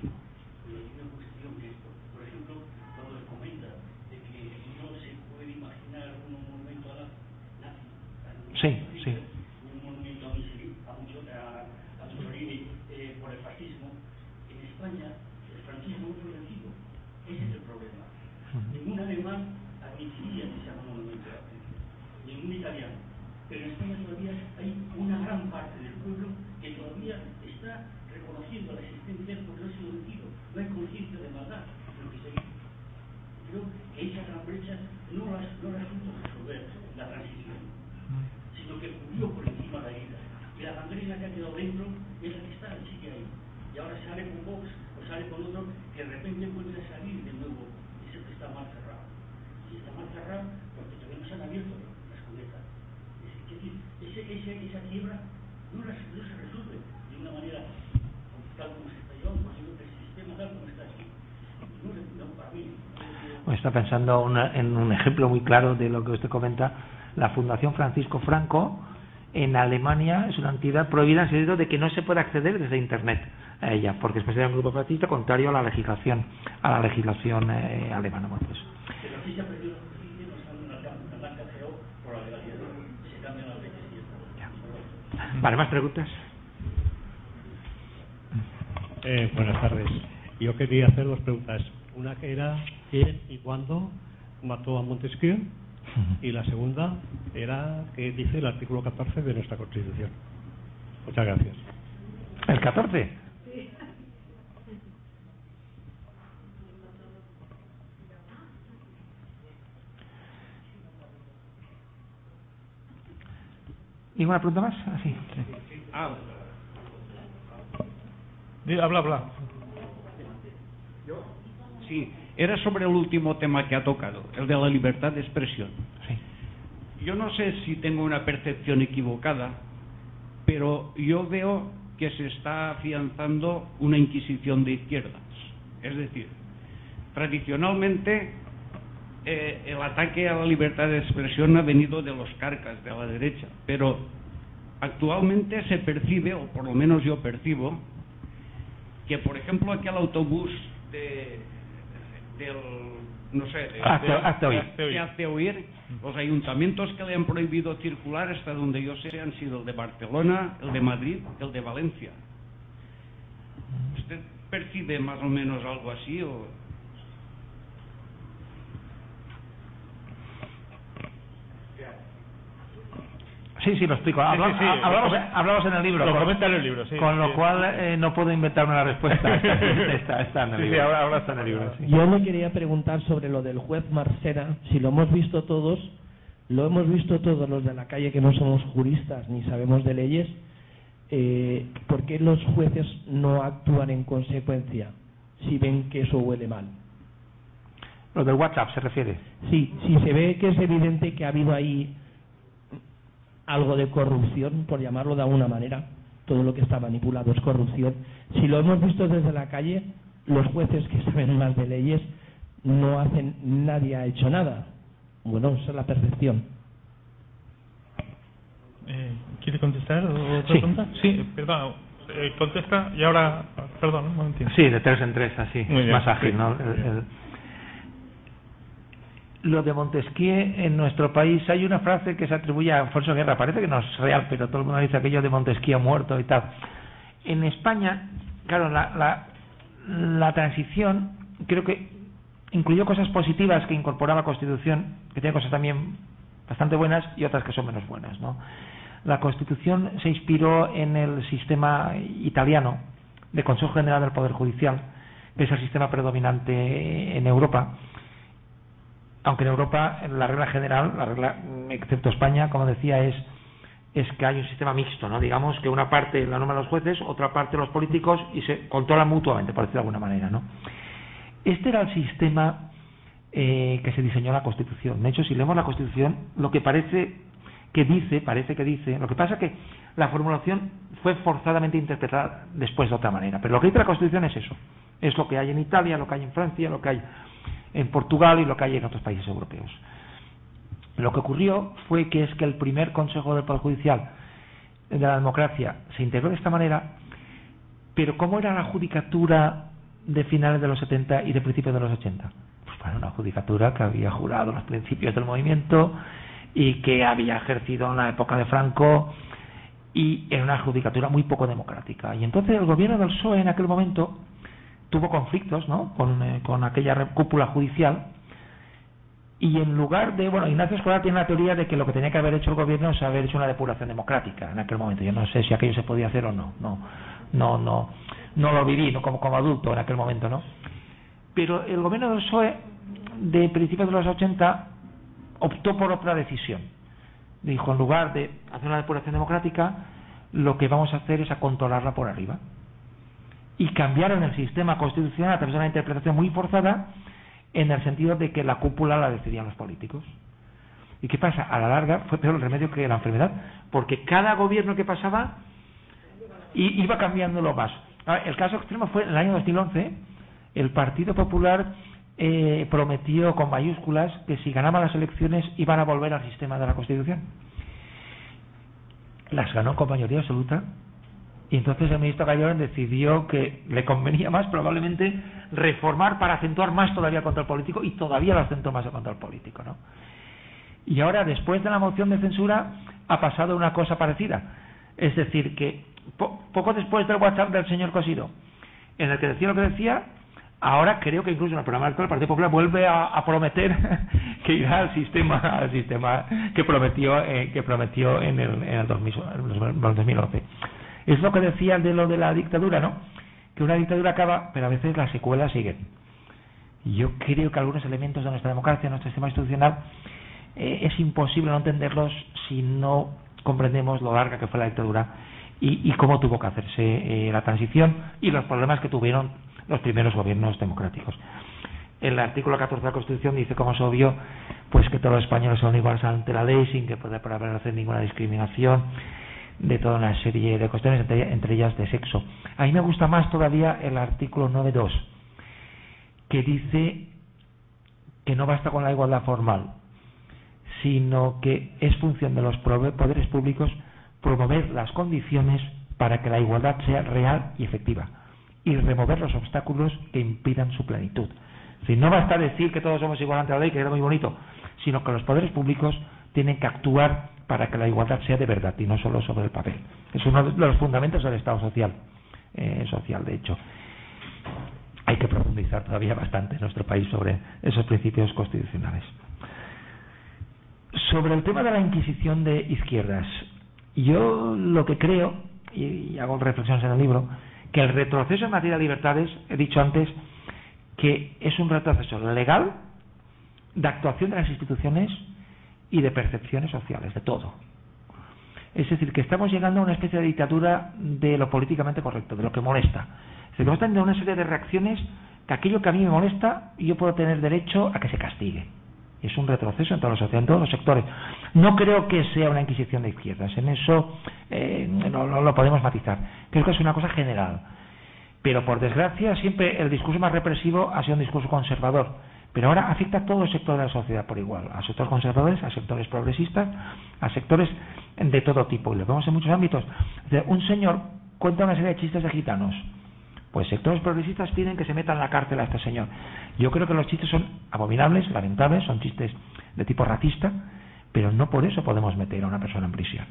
Sí. Un monumento a Mussolini por el fascismo. En España el franquismo no fue vencido. Ese es el problema. Ningún alemán admitiría que se llama monumento a la ciencia, ningún italiano. pero en España todavía hay una gran parte del pueblo que todavía está reconociendo la existencia del pueblo silenciado. No hay conciencia de maldad de lo que se dice. Creo que esa gran brecha no la supo resolver la transición, sino que cubrió por encima de la herida. Y la gangrena que ha quedado dentro es la que está, sigue ahí. Y ahora sale con Vox o sale con otro que de repente vuelve a salir de nuevo. Es el que está mal cerrado. Y está mal cerrado porque todavía no se han abierto las cunetas. Es decir, esa quiebra no se resuelve de una manera tal como se está llevando, sino que el sistema tal como está aquí. No, para mí. Está pensando en un ejemplo muy claro de lo que usted comenta. La Fundación Francisco Franco en Alemania es una entidad prohibida en el sentido de que no se puede acceder desde Internet a ella, porque es un grupo fascista contrario a la legislación alemana. Bueno, pues. Pero aquí se ha perdido la justicia, no están en la CGO por la legalidad, se cambian las leyes y esto. Vale, ¿más preguntas? Buenas tardes. Yo quería hacer dos preguntas. Una que era quién y cuándo mató a Montesquieu, y la segunda era qué dice el artículo 14 de nuestra Constitución. Muchas gracias. ¿El 14? ¿Ninguna pregunta más? Sí. Habla. Sí, era sobre el último tema que ha tocado, el de la libertad de expresión. Sí. Yo no sé si tengo una percepción equivocada, pero yo veo que se está afianzando una inquisición de izquierdas. Es decir, tradicionalmente el ataque a la libertad de expresión ha venido de los carcas, de la derecha, pero actualmente se percibe, o por lo menos yo percibo, que por ejemplo aquel autobús hace oír, los ayuntamientos que le han prohibido circular hasta donde yo sé han sido el de Barcelona, el de Madrid, el de Valencia. ¿Usted percibe más o menos algo así o...? Sí, lo explico. Hablamos en el libro. Lo comenta en el libro, sí. Con lo cual no puedo inventarme la respuesta. Está en el libro. Sí, ahora está en el libro. Sí. Yo le quería preguntar sobre lo del juez Marsera. Si lo hemos visto todos los de la calle que no somos juristas ni sabemos de leyes, ¿por qué los jueces no actúan en consecuencia si ven que eso huele mal? ¿Lo del WhatsApp se refiere? Sí, si se ve que es evidente que ha habido ahí algo de corrupción, por llamarlo de alguna manera, todo lo que está manipulado es corrupción. Si lo hemos visto desde la calle, los jueces que saben más de leyes no hacen, nadie ha hecho nada. Bueno, esa es la percepción. ¿Quiere contestar otra pregunta? Sí, perdón. Contesta y ahora, perdón, un momentito. Sí, de 3 en 3, así, muy bien, más ágil, sí. ¿no? Lo de Montesquieu en nuestro país hay una frase que se atribuye a Alfonso Guerra, parece que no es real, pero todo el mundo dice aquello de Montesquieu muerto y tal. En España, claro, la transición creo que incluyó cosas positivas que incorporaba la Constitución, que tiene cosas también bastante buenas y otras que son menos buenas, ¿no? La Constitución se inspiró en el sistema italiano de Consejo General del Poder Judicial, que es el sistema predominante en Europa. Aunque en Europa la regla general, la regla excepto España, como decía, es que hay un sistema mixto, ¿no? Digamos que una parte la nombran los jueces, otra parte los políticos y se controlan mutuamente, por decirlo de alguna manera, ¿no? Este era el sistema que se diseñó en la Constitución. De hecho, si leemos la Constitución, lo que parece que dice, lo que pasa es que la formulación fue forzadamente interpretada después de otra manera, pero lo que dice la Constitución es eso, es lo que hay en Italia, lo que hay en Francia, lo que hay en Portugal y lo que hay en otros países europeos. Lo que ocurrió fue que es que el primer Consejo del Poder Judicial de la democracia se integró de esta manera, pero ¿cómo era la judicatura de finales de los 70 y de principios de los 80? Pues bueno, una judicatura que había jurado los principios del movimiento y que había ejercido en la época de Franco, y era una judicatura muy poco democrática. Y entonces el gobierno del PSOE en aquel momento tuvo conflictos, ¿no?, con aquella cúpula judicial, Y en lugar de, bueno, Ignacio Escolar tiene la teoría de que lo que tenía que haber hecho el gobierno es haber hecho una depuración democrática en aquel momento. Yo no sé si aquello se podía hacer o no lo viví, ¿no? como adulto en aquel momento, ¿no? Pero el gobierno del PSOE de principios de los 80 optó por otra decisión. Dijo, en lugar de hacer una depuración democrática, lo que vamos a hacer es a controlarla por arriba. Y cambiaron el sistema constitucional a través de una interpretación muy forzada, en el sentido de que la cúpula la decidían los políticos. ¿Y qué pasa? A la larga fue peor el remedio que la enfermedad, porque cada gobierno que pasaba iba cambiándolo más. El caso extremo fue en el año 2011, el Partido Popular prometió con mayúsculas que si ganaban las elecciones iban a volver al sistema de la Constitución. Las ganó con mayoría absoluta. Y entonces el ministro Calderón decidió que le convenía más probablemente reformar para acentuar más todavía el control político, y todavía lo acentuó más el control político, ¿no? Y ahora, después de la moción de censura, ha pasado una cosa parecida. Es decir, que poco después del WhatsApp del señor Cosidó, en el que decía lo que decía, ahora creo que incluso en el programa electoral el Partido Popular vuelve a prometer que irá al sistema que prometió en el 2011. Es lo que decía de lo de la dictadura, ¿no? Que una dictadura acaba, pero a veces las secuelas siguen. Y yo creo que algunos elementos de nuestra democracia, de nuestro sistema institucional, es imposible no entenderlos si no comprendemos lo larga que fue la dictadura y cómo tuvo que hacerse la transición y los problemas que tuvieron los primeros gobiernos democráticos. El artículo 14 de la Constitución dice, como es obvio, pues que todos los españoles son iguales ante la ley, sin que pueda haber ninguna discriminación, de toda una serie de cuestiones, entre ellas de sexo. A mí me gusta más todavía el artículo 9.2, que dice que no basta con la igualdad formal, sino que es función de los poderes públicos promover las condiciones para que la igualdad sea real y efectiva, y remover los obstáculos que impidan su plenitud. Si no basta decir que todos somos iguales ante la ley, que era muy bonito, sino que los poderes públicos tienen que actuar para que la igualdad sea de verdad y no solo sobre el papel. Es uno de los fundamentos del Estado social. De hecho, hay que profundizar todavía bastante en nuestro país sobre esos principios constitucionales. Sobre el tema de la Inquisición de izquierdas, yo lo que creo, y hago reflexiones en el libro, que el retroceso en materia de libertades, he dicho antes, que es un retroceso legal, de actuación de las instituciones y de percepciones sociales, de todo. Es decir, que estamos llegando a una especie de dictadura de lo políticamente correcto, de lo que molesta. Es decir, vamos a tener una serie de reacciones que aquello que a mí me molesta, yo puedo tener derecho a que se castigue. Es un retroceso en toda la sociedad, en todos los sectores. No creo que sea una inquisición de izquierdas, en eso no lo podemos matizar. Creo que es una cosa general. Pero por desgracia, siempre el discurso más represivo ha sido un discurso conservador. Pero ahora afecta a todo el sector de la sociedad por igual, a sectores conservadores, a sectores progresistas, a sectores de todo tipo, y lo vemos en muchos ámbitos. Un señor cuenta una serie de chistes de gitanos, pues sectores progresistas piden que se meta en la cárcel a este señor. Yo creo que los chistes son abominables, lamentables, son chistes de tipo racista, pero no por eso podemos meter a una persona en prisión.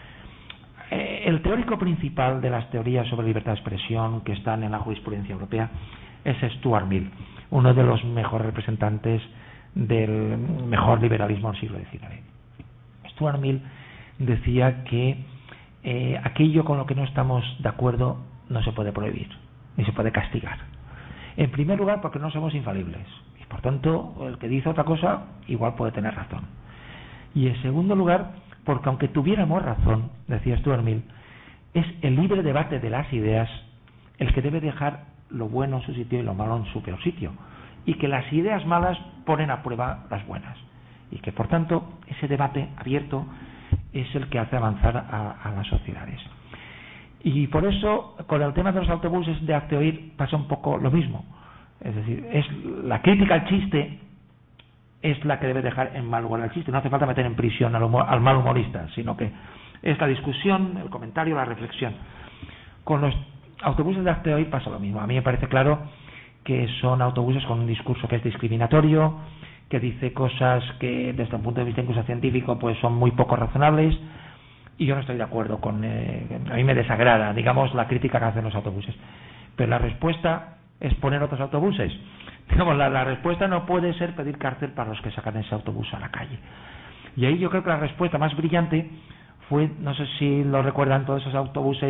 El teórico principal de las teorías sobre libertad de expresión que están en la jurisprudencia europea es Stuart Mill, uno de los mejores representantes del mejor liberalismo del siglo XIX. Stuart Mill decía que aquello con lo que no estamos de acuerdo no se puede prohibir, ni se puede castigar. En primer lugar, porque no somos infalibles, y por tanto, el que dice otra cosa igual puede tener razón. Y en segundo lugar, porque aunque tuviéramos razón, decía Stuart Mill, es el libre debate de las ideas el que debe dejar lo bueno en su sitio y lo malo en su peor sitio, y que las ideas malas ponen a prueba las buenas, y que por tanto ese debate abierto es el que hace avanzar a las sociedades. Y por eso con el tema de los autobuses de Hazte Oír pasa un poco lo mismo. Es decir, es la crítica al chiste es la que debe dejar en mal lugar el chiste. No hace falta meter en prisión al mal humorista, sino que es la discusión, el comentario, la reflexión. Con los autobuses de Hazte Oír pasa lo mismo. A mí me parece claro que son autobuses con un discurso que es discriminatorio, que dice cosas que desde un punto de vista incluso científico pues son muy poco razonables, y yo no estoy de acuerdo con a mí me desagrada, digamos, la crítica que hacen los autobuses. Pero la respuesta es poner otros autobuses. Digamos, la respuesta no puede ser pedir cárcel para los que sacan ese autobús a la calle. Y ahí yo creo que la respuesta más brillante fue, no sé si lo recuerdan, todos esos autobuses,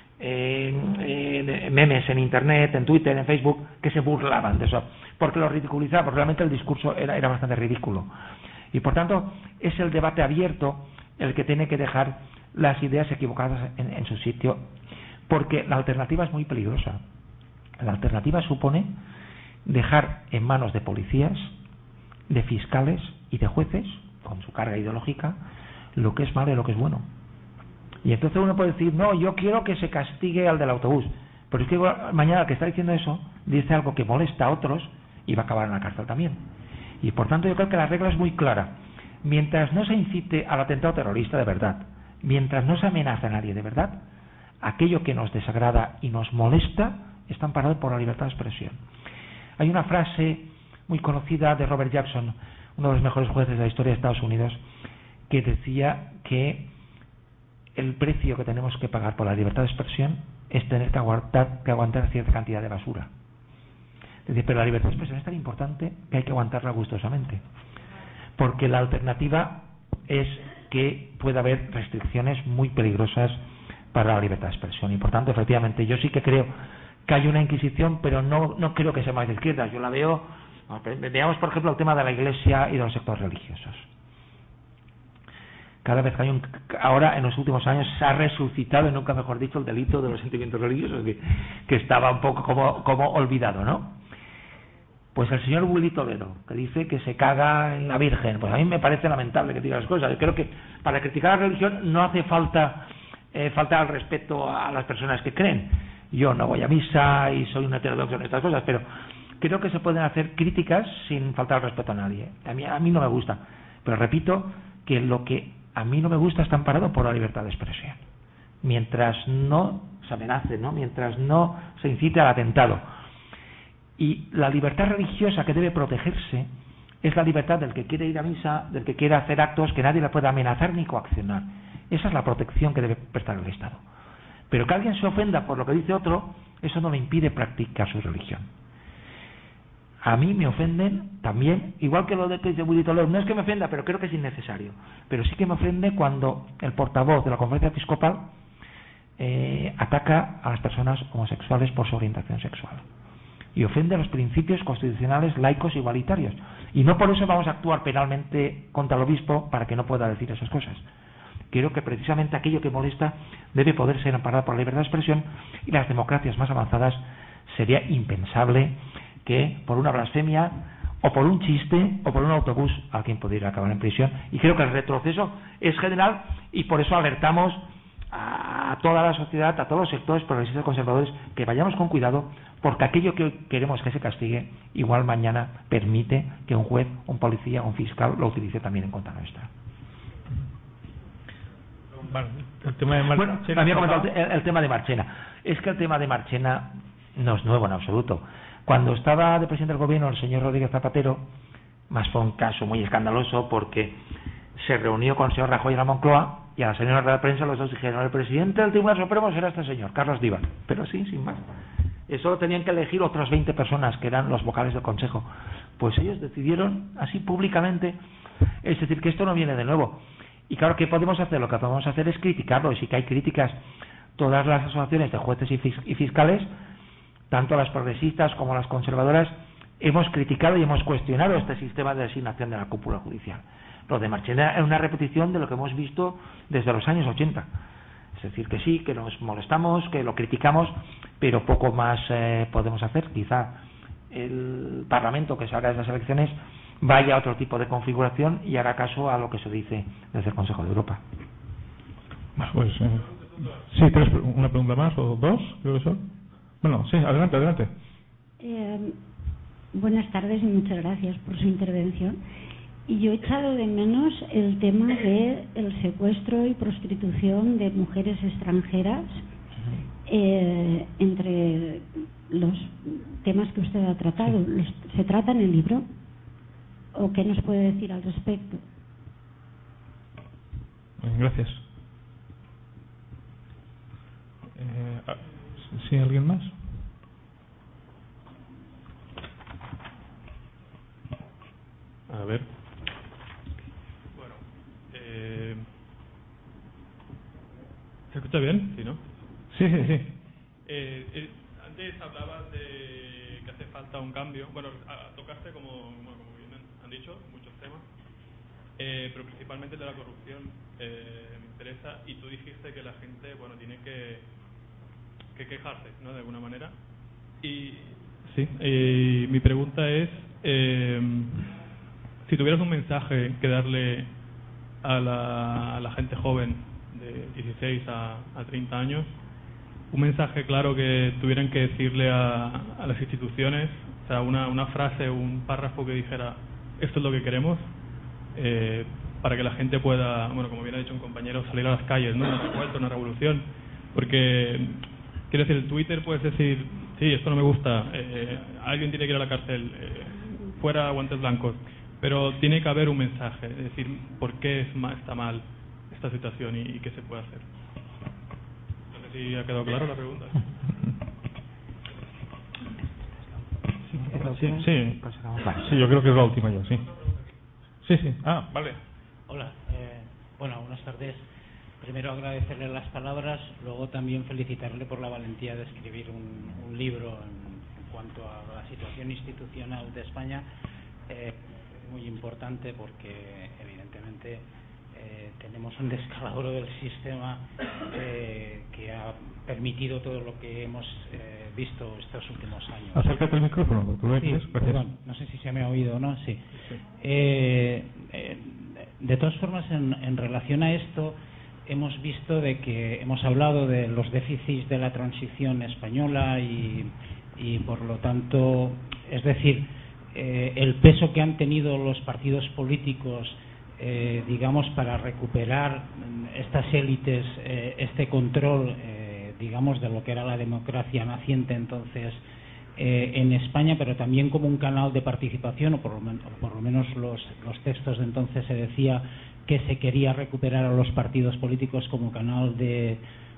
memes en internet, en Twitter, en Facebook, que se burlaban de eso, porque lo ridiculizaban, porque realmente el discurso era bastante ridículo. Y por tanto es el debate abierto el que tiene que dejar las ideas equivocadas en su sitio, porque la alternativa es muy peligrosa. La alternativa supone dejar en manos de policías, de fiscales y de jueces, con su carga ideológica, lo que es malo y lo que es bueno. Y entonces uno puede decir, no, yo quiero que se castigue al del autobús, pero es que mañana el que está diciendo eso dice algo que molesta a otros y va a acabar en la cárcel también. Y por tanto yo creo que la regla es muy clara. Mientras no se incite al atentado terrorista de verdad, mientras no se amenaza a nadie de verdad, aquello que nos desagrada y nos molesta está amparado por la libertad de expresión. Hay una frase muy conocida de Robert Jackson, uno de los mejores jueces de la historia de Estados Unidos, que decía que el precio que tenemos que pagar por la libertad de expresión es tener que aguantar cierta cantidad de basura. Es decir, pero la libertad de expresión es tan importante que hay que aguantarla gustosamente, porque la alternativa es que pueda haber restricciones muy peligrosas para la libertad de expresión. Y por tanto, efectivamente, yo sí que creo que hay una inquisición, pero no creo que sea más de izquierda. Yo la veo. Veamos, por ejemplo, el tema de la Iglesia y de los sectores religiosos. Cada vez que hay ahora, en los últimos años, se ha resucitado, y nunca mejor dicho, el delito de los sentimientos religiosos, que estaba un poco como olvidado, ¿no? Pues el señor Willy Toledo, que dice que se caga en la Virgen, pues a mí me parece lamentable que diga las cosas. Yo creo que para criticar la religión no hace falta al respeto a las personas que creen. Yo no voy a misa y soy un heterodoxo en estas cosas, pero creo que se pueden hacer críticas sin faltar al respeto a nadie. A mí no me gusta, pero repito que lo que a mí no me gusta está amparado por la libertad de expresión. Mientras no se amenace, ¿no? Mientras no se incite al atentado. Y la libertad religiosa que debe protegerse es la libertad del que quiere ir a misa, del que quiere hacer actos que nadie le pueda amenazar ni coaccionar. Esa es la protección que debe prestar el Estado. Pero que alguien se ofenda por lo que dice otro, eso no le impide practicar su religión. A mí me ofenden también, igual que lo de que dice Willy Toledo, no es que me ofenda, pero creo que es innecesario. Pero sí que me ofende cuando el portavoz de la Conferencia Episcopal ataca a las personas homosexuales por su orientación sexual. Y ofende a los principios constitucionales laicos igualitarios. Y no por eso vamos a actuar penalmente contra el obispo para que no pueda decir esas cosas. Creo que precisamente aquello que molesta debe poder ser amparado por la libertad de expresión, y las democracias más avanzadas sería impensable que por una blasfemia o por un chiste o por un autobús alguien pudiera acabar en prisión. Y creo que el retroceso es general, y por eso alertamos a toda la sociedad, a todos los sectores progresistas conservadores, que vayamos con cuidado, porque aquello que queremos que se castigue igual mañana permite que un juez, un policía o un fiscal lo utilice también en contra nuestra. Bueno, el tema de Marchena. Bueno, había comentado el tema de Marchena. Es que el tema de Marchena no es nuevo en absoluto. Cuando estaba de presidente del gobierno el señor Rodríguez Zapatero, más fue un caso muy escandaloso porque se reunió con el señor Rajoy en la Moncloa, y a la señora de la prensa los dos dijeron: el presidente del Tribunal Supremo será este señor, Carlos Díaz. Pero sí, sin más. Solo tenían que elegir otras 20 personas que eran los vocales del Consejo. Pues ellos decidieron así públicamente. Es decir, que esto no viene de nuevo. Y claro, ¿qué podemos hacer? Lo que podemos hacer es criticarlo, y sí que hay críticas. Todas las asociaciones de jueces y fiscales, tanto las progresistas como las conservadoras, hemos criticado y hemos cuestionado este sistema de designación de la cúpula judicial. Lo de Marchena es una repetición de lo que hemos visto desde los años 80. Es decir, que sí, que nos molestamos, que lo criticamos, pero poco más podemos hacer. Quizá el Parlamento que salga de esas elecciones vaya a otro tipo de configuración y haga caso a lo que se dice desde el Consejo de Europa. Pues sí, una pregunta más o dos, creo que son. Bueno, sí, adelante. Buenas tardes y muchas gracias por su intervención. Y yo he echado de menos el tema de el secuestro y prostitución de mujeres extranjeras, entre los temas que usted ha tratado. ¿Se trata en el libro? ¿O qué nos puede decir al respecto? Gracias. ¿Sí, alguien más? A ver. Bueno, ¿se escucha bien? Sí, ¿no? Sí. Antes hablabas de que hace falta un cambio. Bueno, tocaste, como bien han dicho, muchos temas, pero principalmente de la corrupción me interesa, y tú dijiste que la gente, bueno, tiene que quejarse, ¿no?, de alguna manera. Y sí, mi pregunta es, si tuvieras un mensaje que darle a la gente joven de 16 a 30 años, un mensaje claro que tuvieran que decirle a las instituciones, o sea, una frase, un párrafo que dijera esto es lo que queremos, para que la gente pueda, bueno, como bien ha dicho un compañero, salir a las calles, ¿no?, una revuelta, una revolución. Porque, quiero decir, el Twitter puedes decir, sí, esto no me gusta, alguien tiene que ir a la cárcel, fuera guantes blancos, pero tiene que haber un mensaje, es decir, por qué está mal esta situación y qué se puede hacer. No sé si ha quedado claro la pregunta. Sí, yo creo que es la última ya, sí. Sí. Ah, vale. Hola, buenas tardes. Primero agradecerle las palabras, luego también felicitarle por la valentía de escribir un libro en cuanto a la situación institucional de España. Muy importante porque evidentemente tenemos un descalabro del sistema que ha permitido todo lo que hemos visto estos últimos años. Acércate al micrófono, porque tú sí, perdón, no sé si se me ha oído o no. Sí. De todas formas, en relación a esto, hemos visto de que hemos hablado de los déficits de la transición española y por lo tanto, es decir, el peso que han tenido los partidos políticos, digamos, para recuperar estas élites, este control, digamos, de lo que era la democracia naciente entonces en España, pero también como un canal de participación, o por lo menos los textos de entonces se decía que se quería recuperar a los partidos políticos como canal de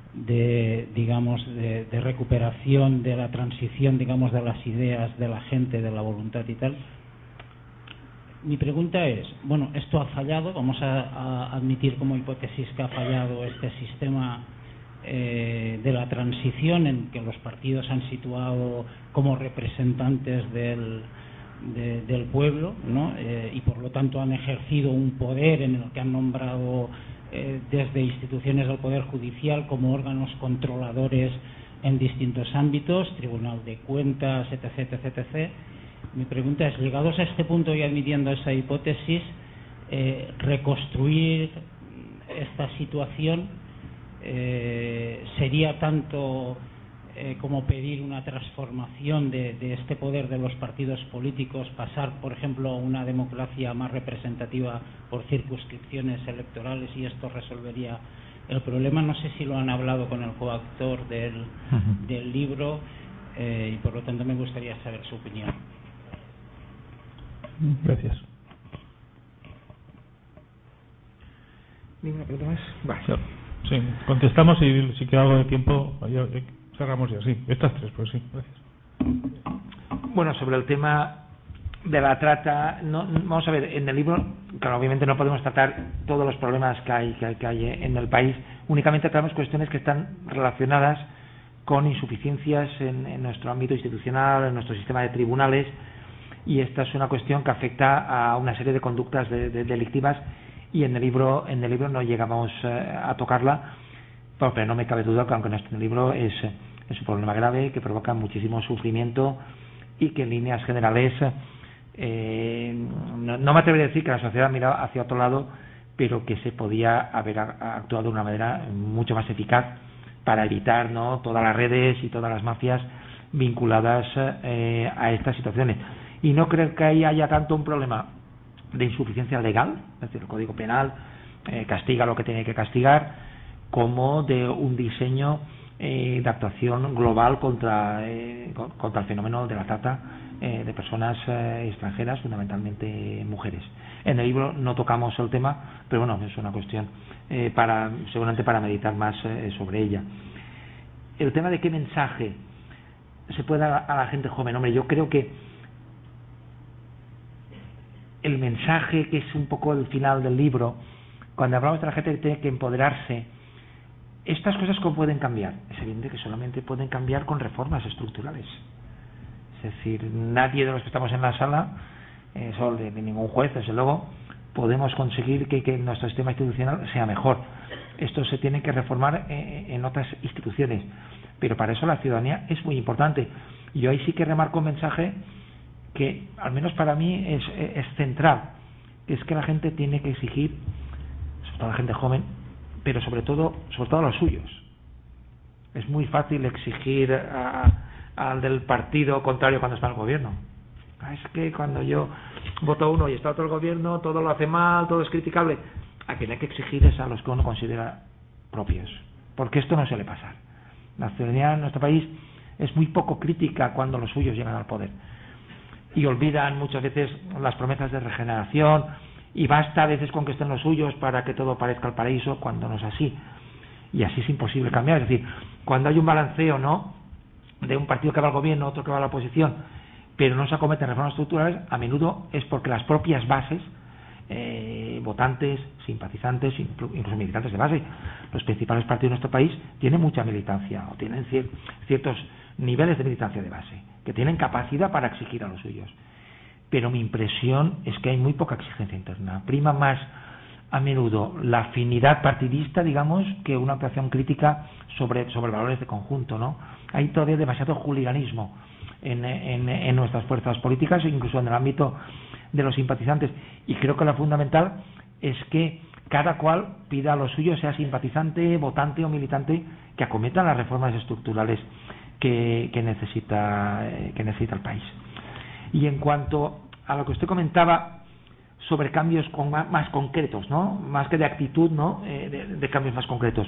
recuperación de la transición, digamos, de las ideas de la gente, de la voluntad y tal. Mi pregunta es, bueno, esto ha fallado, vamos a admitir como hipótesis que ha fallado este sistema de la transición, en que los partidos han situado como representantes del pueblo, ¿no? Y por lo tanto han ejercido un poder en el que han nombrado desde instituciones del Poder Judicial como órganos controladores en distintos ámbitos, Tribunal de Cuentas, etc. Mi pregunta es, llegados a este punto y admitiendo esa hipótesis, reconstruir esta situación sería tanto como pedir una transformación de este poder de los partidos políticos, pasar, por ejemplo, a una democracia más representativa por circunscripciones electorales, y esto resolvería el problema. No sé si lo han hablado con el coautor del libro, y por lo tanto me gustaría saber su opinión. Gracias. ¿Ninguna pregunta más? Vale. Sí, contestamos y si queda algo de tiempo cerramos ya, sí. Estas tres, pues sí, gracias. Bueno, sobre el tema de la trata, vamos a ver, en el libro, claro, obviamente no podemos tratar todos los problemas que hay en el país, únicamente tratamos cuestiones que están relacionadas con insuficiencias en nuestro ámbito institucional, en nuestro sistema de tribunales, y esta es una cuestión que afecta a una serie de conductas delictivas, y en el libro no llegamos a tocarla, pero no me cabe duda que aunque no esté en el libro es un problema grave que provoca muchísimo sufrimiento y que en líneas generales no me atrevería a decir que la sociedad miraba hacia otro lado, pero que se podía haber actuado de una manera mucho más eficaz para evitar, ¿no?, todas las redes y todas las mafias vinculadas a estas situaciones. Y no creo que ahí haya tanto un problema de insuficiencia legal, es decir, el Código Penal castiga lo que tiene que castigar, como de un diseño de actuación global contra el fenómeno de la trata de personas extranjeras, fundamentalmente mujeres. En el libro no tocamos el tema, pero bueno, es una cuestión seguramente para meditar más sobre ella. El tema de qué mensaje se puede dar a la gente joven. Hombre, yo creo que el mensaje que es un poco el final del libro, cuando hablamos de la gente que tiene que empoderarse, estas cosas ¿cómo pueden cambiar? Es evidente que solamente pueden cambiar con reformas estructurales. Es decir, nadie de los que estamos en la sala, solo de ningún juez, desde luego, podemos conseguir que nuestro sistema institucional sea mejor. Esto se tiene que reformar en otras instituciones, pero para eso la ciudadanía es muy importante. Yo ahí sí que remarco un mensaje que, al menos para mí, es central, que es que la gente tiene que exigir, sobre todo la gente joven, pero sobre todo a los suyos. Es muy fácil exigir al del partido contrario cuando está en el gobierno. Es que cuando yo voto a uno y está otro el gobierno, todo lo hace mal, todo es criticable. A quien hay que exigir es a los que uno considera propios, porque esto no suele pasar. La ciudadanía en nuestro país es muy poco crítica cuando los suyos llegan al poder y olvidan muchas veces las promesas de regeneración, y basta a veces con que estén los suyos para que todo parezca el paraíso, cuando no es así, y así es imposible cambiar. Es decir, cuando hay un balanceo, ¿no?, de un partido que va al gobierno, otro que va a la oposición, pero no se acometen reformas estructurales, a menudo es porque las propias bases, votantes, simpatizantes, incluso militantes de base, los principales partidos de nuestro país tienen mucha militancia, o tienen ciertos niveles de militancia de base, que tienen capacidad para exigir a los suyos. Pero mi impresión es que hay muy poca exigencia interna. Prima más a menudo la afinidad partidista, digamos, que una actuación crítica sobre valores de conjunto, ¿no? Hay todavía demasiado hooliganismo en nuestras fuerzas políticas, incluso en el ámbito de los simpatizantes. Y creo que lo fundamental es que cada cual pida a lo suyo, sea simpatizante, votante o militante, que acometan las reformas estructurales que necesita el país. Y en cuanto a lo que usted comentaba sobre cambios más concretos, ¿no?, más que de actitud, ¿no?, de cambios más concretos.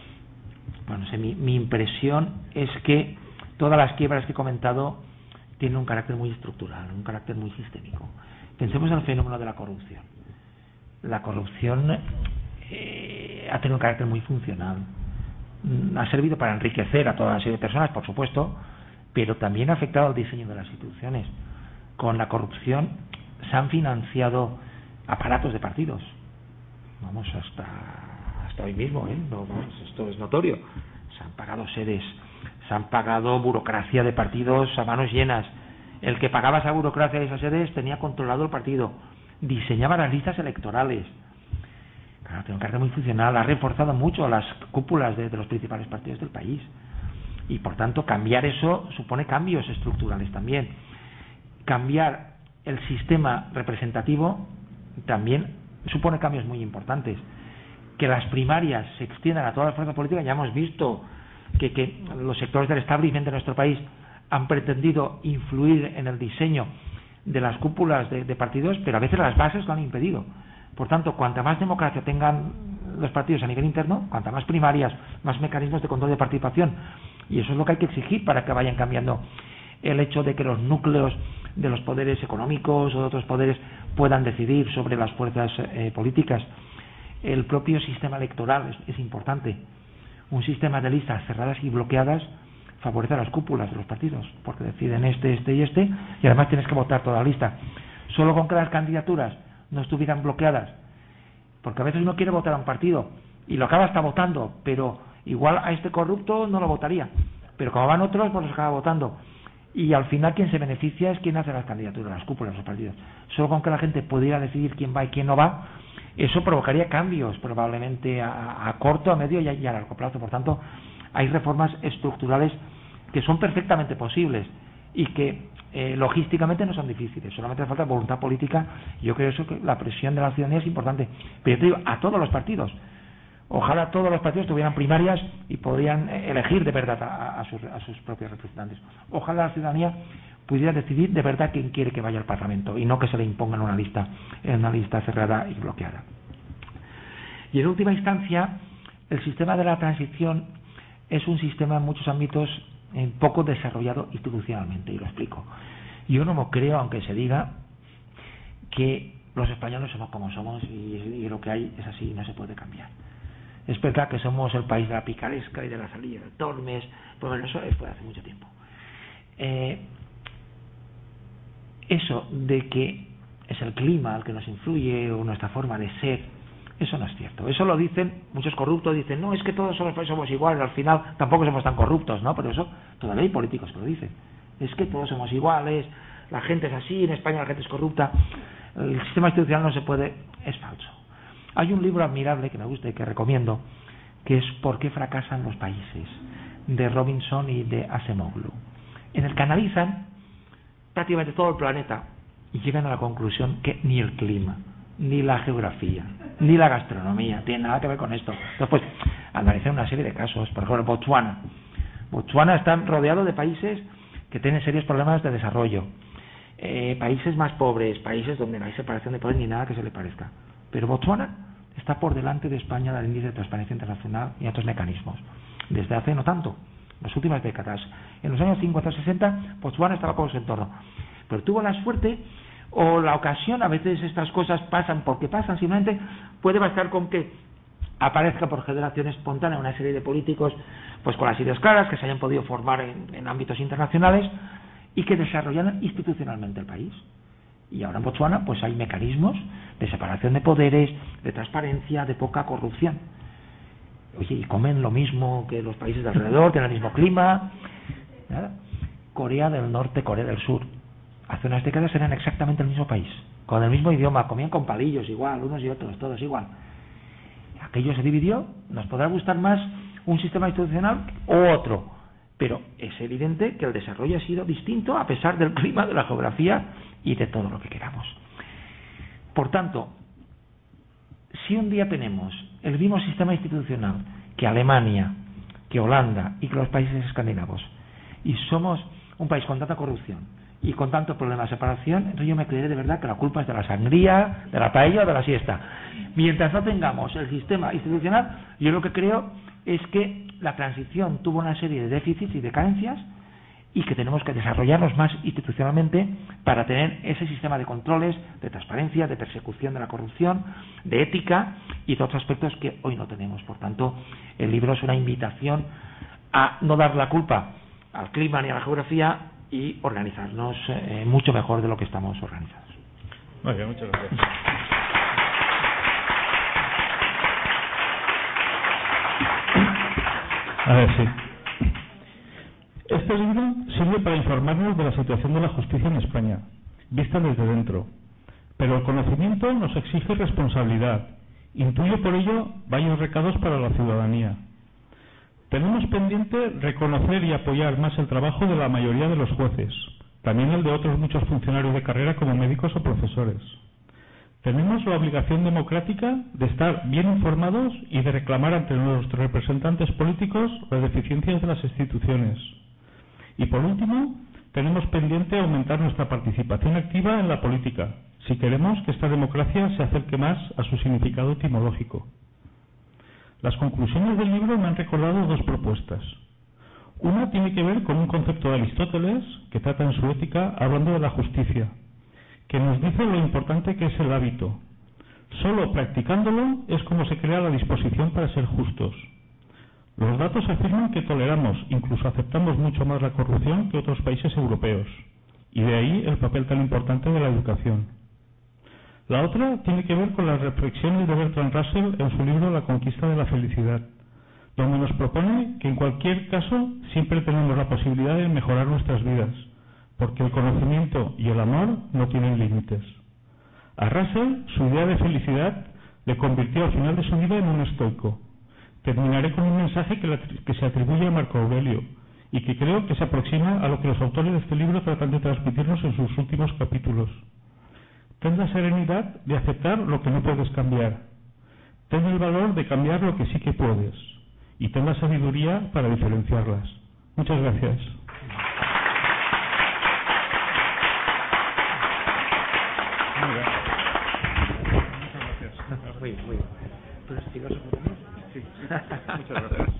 Bueno, mi impresión es que todas las quiebras que he comentado tienen un carácter muy estructural, un carácter muy sistémico. Pensemos en el fenómeno de la corrupción. La corrupción ha tenido un carácter muy funcional. Ha servido para enriquecer a toda una serie de personas, por supuesto, pero también ha afectado al diseño de las instituciones. Con la corrupción se han financiado aparatos de partidos. Vamos, hasta hoy mismo, esto es notorio. Se han pagado sedes, se han pagado burocracia de partidos a manos llenas. El que pagaba esa burocracia de esas sedes tenía controlado el partido, diseñaba las listas electorales. Claro, tiene un carácter muy funcional, ha reforzado mucho las cúpulas de los principales partidos del país. Y por tanto, cambiar eso supone cambios estructurales también. Cambiar el sistema representativo también supone cambios muy importantes. Que las primarias se extiendan a todas las fuerzas políticas, ya hemos visto que los sectores del establishment de nuestro país han pretendido influir en el diseño de las cúpulas de partidos, pero a veces las bases lo han impedido. Por tanto, cuanta más democracia tengan los partidos a nivel interno, cuanta más primarias, más mecanismos de control de participación, y eso es lo que hay que exigir para que vayan cambiando el hecho de que los núcleos de los poderes económicos o de otros poderes puedan decidir sobre las fuerzas políticas. El propio sistema electoral es importante. Un sistema de listas cerradas y bloqueadas favorece a las cúpulas de los partidos, porque deciden este y además tienes que votar toda la lista. Solo con que las candidaturas no estuvieran bloqueadas, porque a veces uno quiere votar a un partido y lo acaba hasta votando, pero igual a este corrupto no lo votaría, pero como van otros, pues los acaba votando. Y al final quien se beneficia es quien hace las candidaturas, las cúpulas de los partidos. Solo con que la gente pudiera decidir quién va y quién no va, eso provocaría cambios probablemente a corto, a medio y a largo plazo. Por tanto, hay reformas estructurales que son perfectamente posibles y que logísticamente no son difíciles, solamente hace falta voluntad política. Yo creo eso, que la presión de la ciudadanía es importante, pero yo te digo, a todos los partidos. Ojalá todos los partidos tuvieran primarias y podrían elegir de verdad a sus propios representantes. Ojalá la ciudadanía pudiera decidir de verdad quién quiere que vaya al Parlamento y no que se le impongan una lista cerrada y bloqueada. Y en última instancia, el sistema de la transición es un sistema en muchos ámbitos poco desarrollado institucionalmente, y lo explico. Yo no me creo, aunque se diga, que los españoles somos como somos y lo que hay es así y no se puede cambiar. Es verdad que somos el país de la picaresca y de la salida de Tormes, pues bueno, eso fue hace mucho tiempo. Eso de que es el clima el que nos influye o nuestra forma de ser. Eso no es cierto. Eso lo dicen muchos corruptos, dicen, no, es que todos somos iguales, al final tampoco somos tan corruptos, ¿no? Pero eso todavía hay políticos que lo dicen. Es que todos somos iguales, la gente es así, en España la gente es corrupta, el sistema institucional no se puede, es falso. Hay un libro admirable que me gusta y que recomiendo, que es ¿Por qué fracasan los países?, de Robinson y de Acemoglu, en el que analizan prácticamente todo el planeta y llegan a la conclusión que ni el clima, ni la geografía, ni la gastronomía tiene nada que ver con esto. Entonces, pues, analizan una serie de casos. Por ejemplo, Botswana. Botswana está rodeado de países que tienen serios problemas de desarrollo, países más pobres, países donde no hay separación de poderes ni nada que se le parezca. Pero Botswana está por delante de España del índice de transparencia internacional y otros mecanismos. Desde hace no tanto, las últimas décadas. En los años 50 o 60, Botswana estaba por su entorno. Pero tuvo la suerte o la ocasión, a veces estas cosas pasan porque pasan, simplemente puede bastar con que aparezca por generación espontánea una serie de políticos pues con las ideas claras, que se hayan podido formar en ámbitos internacionales y que desarrollaran institucionalmente el país. Y ahora en Botswana pues hay mecanismos de separación de poderes, de transparencia, de poca corrupción. Oye, y comen lo mismo que los países de alrededor, tienen el mismo clima. ¿Nada? Corea del Norte, Corea del Sur, hace unas décadas eran exactamente el mismo país, con el mismo idioma, comían con palillos igual, unos y otros, todos igual. Aquello se dividió, nos podrá gustar más un sistema institucional u otro, pero es evidente que el desarrollo ha sido distinto a pesar del clima, de la geografía y de todo lo que queramos. Por tanto, si un día tenemos el mismo sistema institucional que Alemania, que Holanda y que los países escandinavos, y somos un país con tanta corrupción y con tantos problemas de separación, entonces yo me creeré de verdad que la culpa es de la sangría, de la paella o de la siesta. Mientras no tengamos el sistema institucional, yo lo que creo es que la transición tuvo una serie de déficits y de carencias y que tenemos que desarrollarnos más institucionalmente para tener ese sistema de controles, de transparencia, de persecución de la corrupción, de ética y de otros aspectos que hoy no tenemos. Por tanto, el libro es una invitación a no dar la culpa al clima ni a la geografía y organizarnos mucho mejor de lo que estamos organizados. Muy bien, muchas gracias. A ver, sí. Este libro sirve para informarnos de la situación de la justicia en España, vista desde dentro. Pero el conocimiento nos exige responsabilidad. Intuyo por ello varios recados para la ciudadanía. Tenemos pendiente reconocer y apoyar más el trabajo de la mayoría de los jueces, también el de otros muchos funcionarios de carrera como médicos o profesores. Tenemos la obligación democrática de estar bien informados y de reclamar ante nuestros representantes políticos las deficiencias de las instituciones. Y por último, tenemos pendiente aumentar nuestra participación activa en la política, si queremos que esta democracia se acerque más a su significado etimológico. Las conclusiones del libro me han recordado dos propuestas. Una tiene que ver con un concepto de Aristóteles, que trata en su Ética, hablando de la justicia, que nos dice lo importante que es el hábito. Solo practicándolo es como se crea la disposición para ser justos. Los datos afirman que toleramos, incluso aceptamos mucho más la corrupción que otros países europeos, y de ahí el papel tan importante de la educación. La otra tiene que ver con las reflexiones de Bertrand Russell en su libro La conquista de la felicidad, donde nos propone que en cualquier caso siempre tenemos la posibilidad de mejorar nuestras vidas, porque el conocimiento y el amor no tienen límites. A Russell, su idea de felicidad le convirtió al final de su vida en un estoico. Terminaré con un mensaje que se atribuye a Marco Aurelio y que creo que se aproxima a lo que los autores de este libro tratan de transmitirnos en sus últimos capítulos. Ten la serenidad de aceptar lo que no puedes cambiar. Ten el valor de cambiar lo que sí que puedes. Y ten la sabiduría para diferenciarlas. Muchas gracias. Muy bien. ¿Tú eres filósofo también? Sí. Muchas gracias.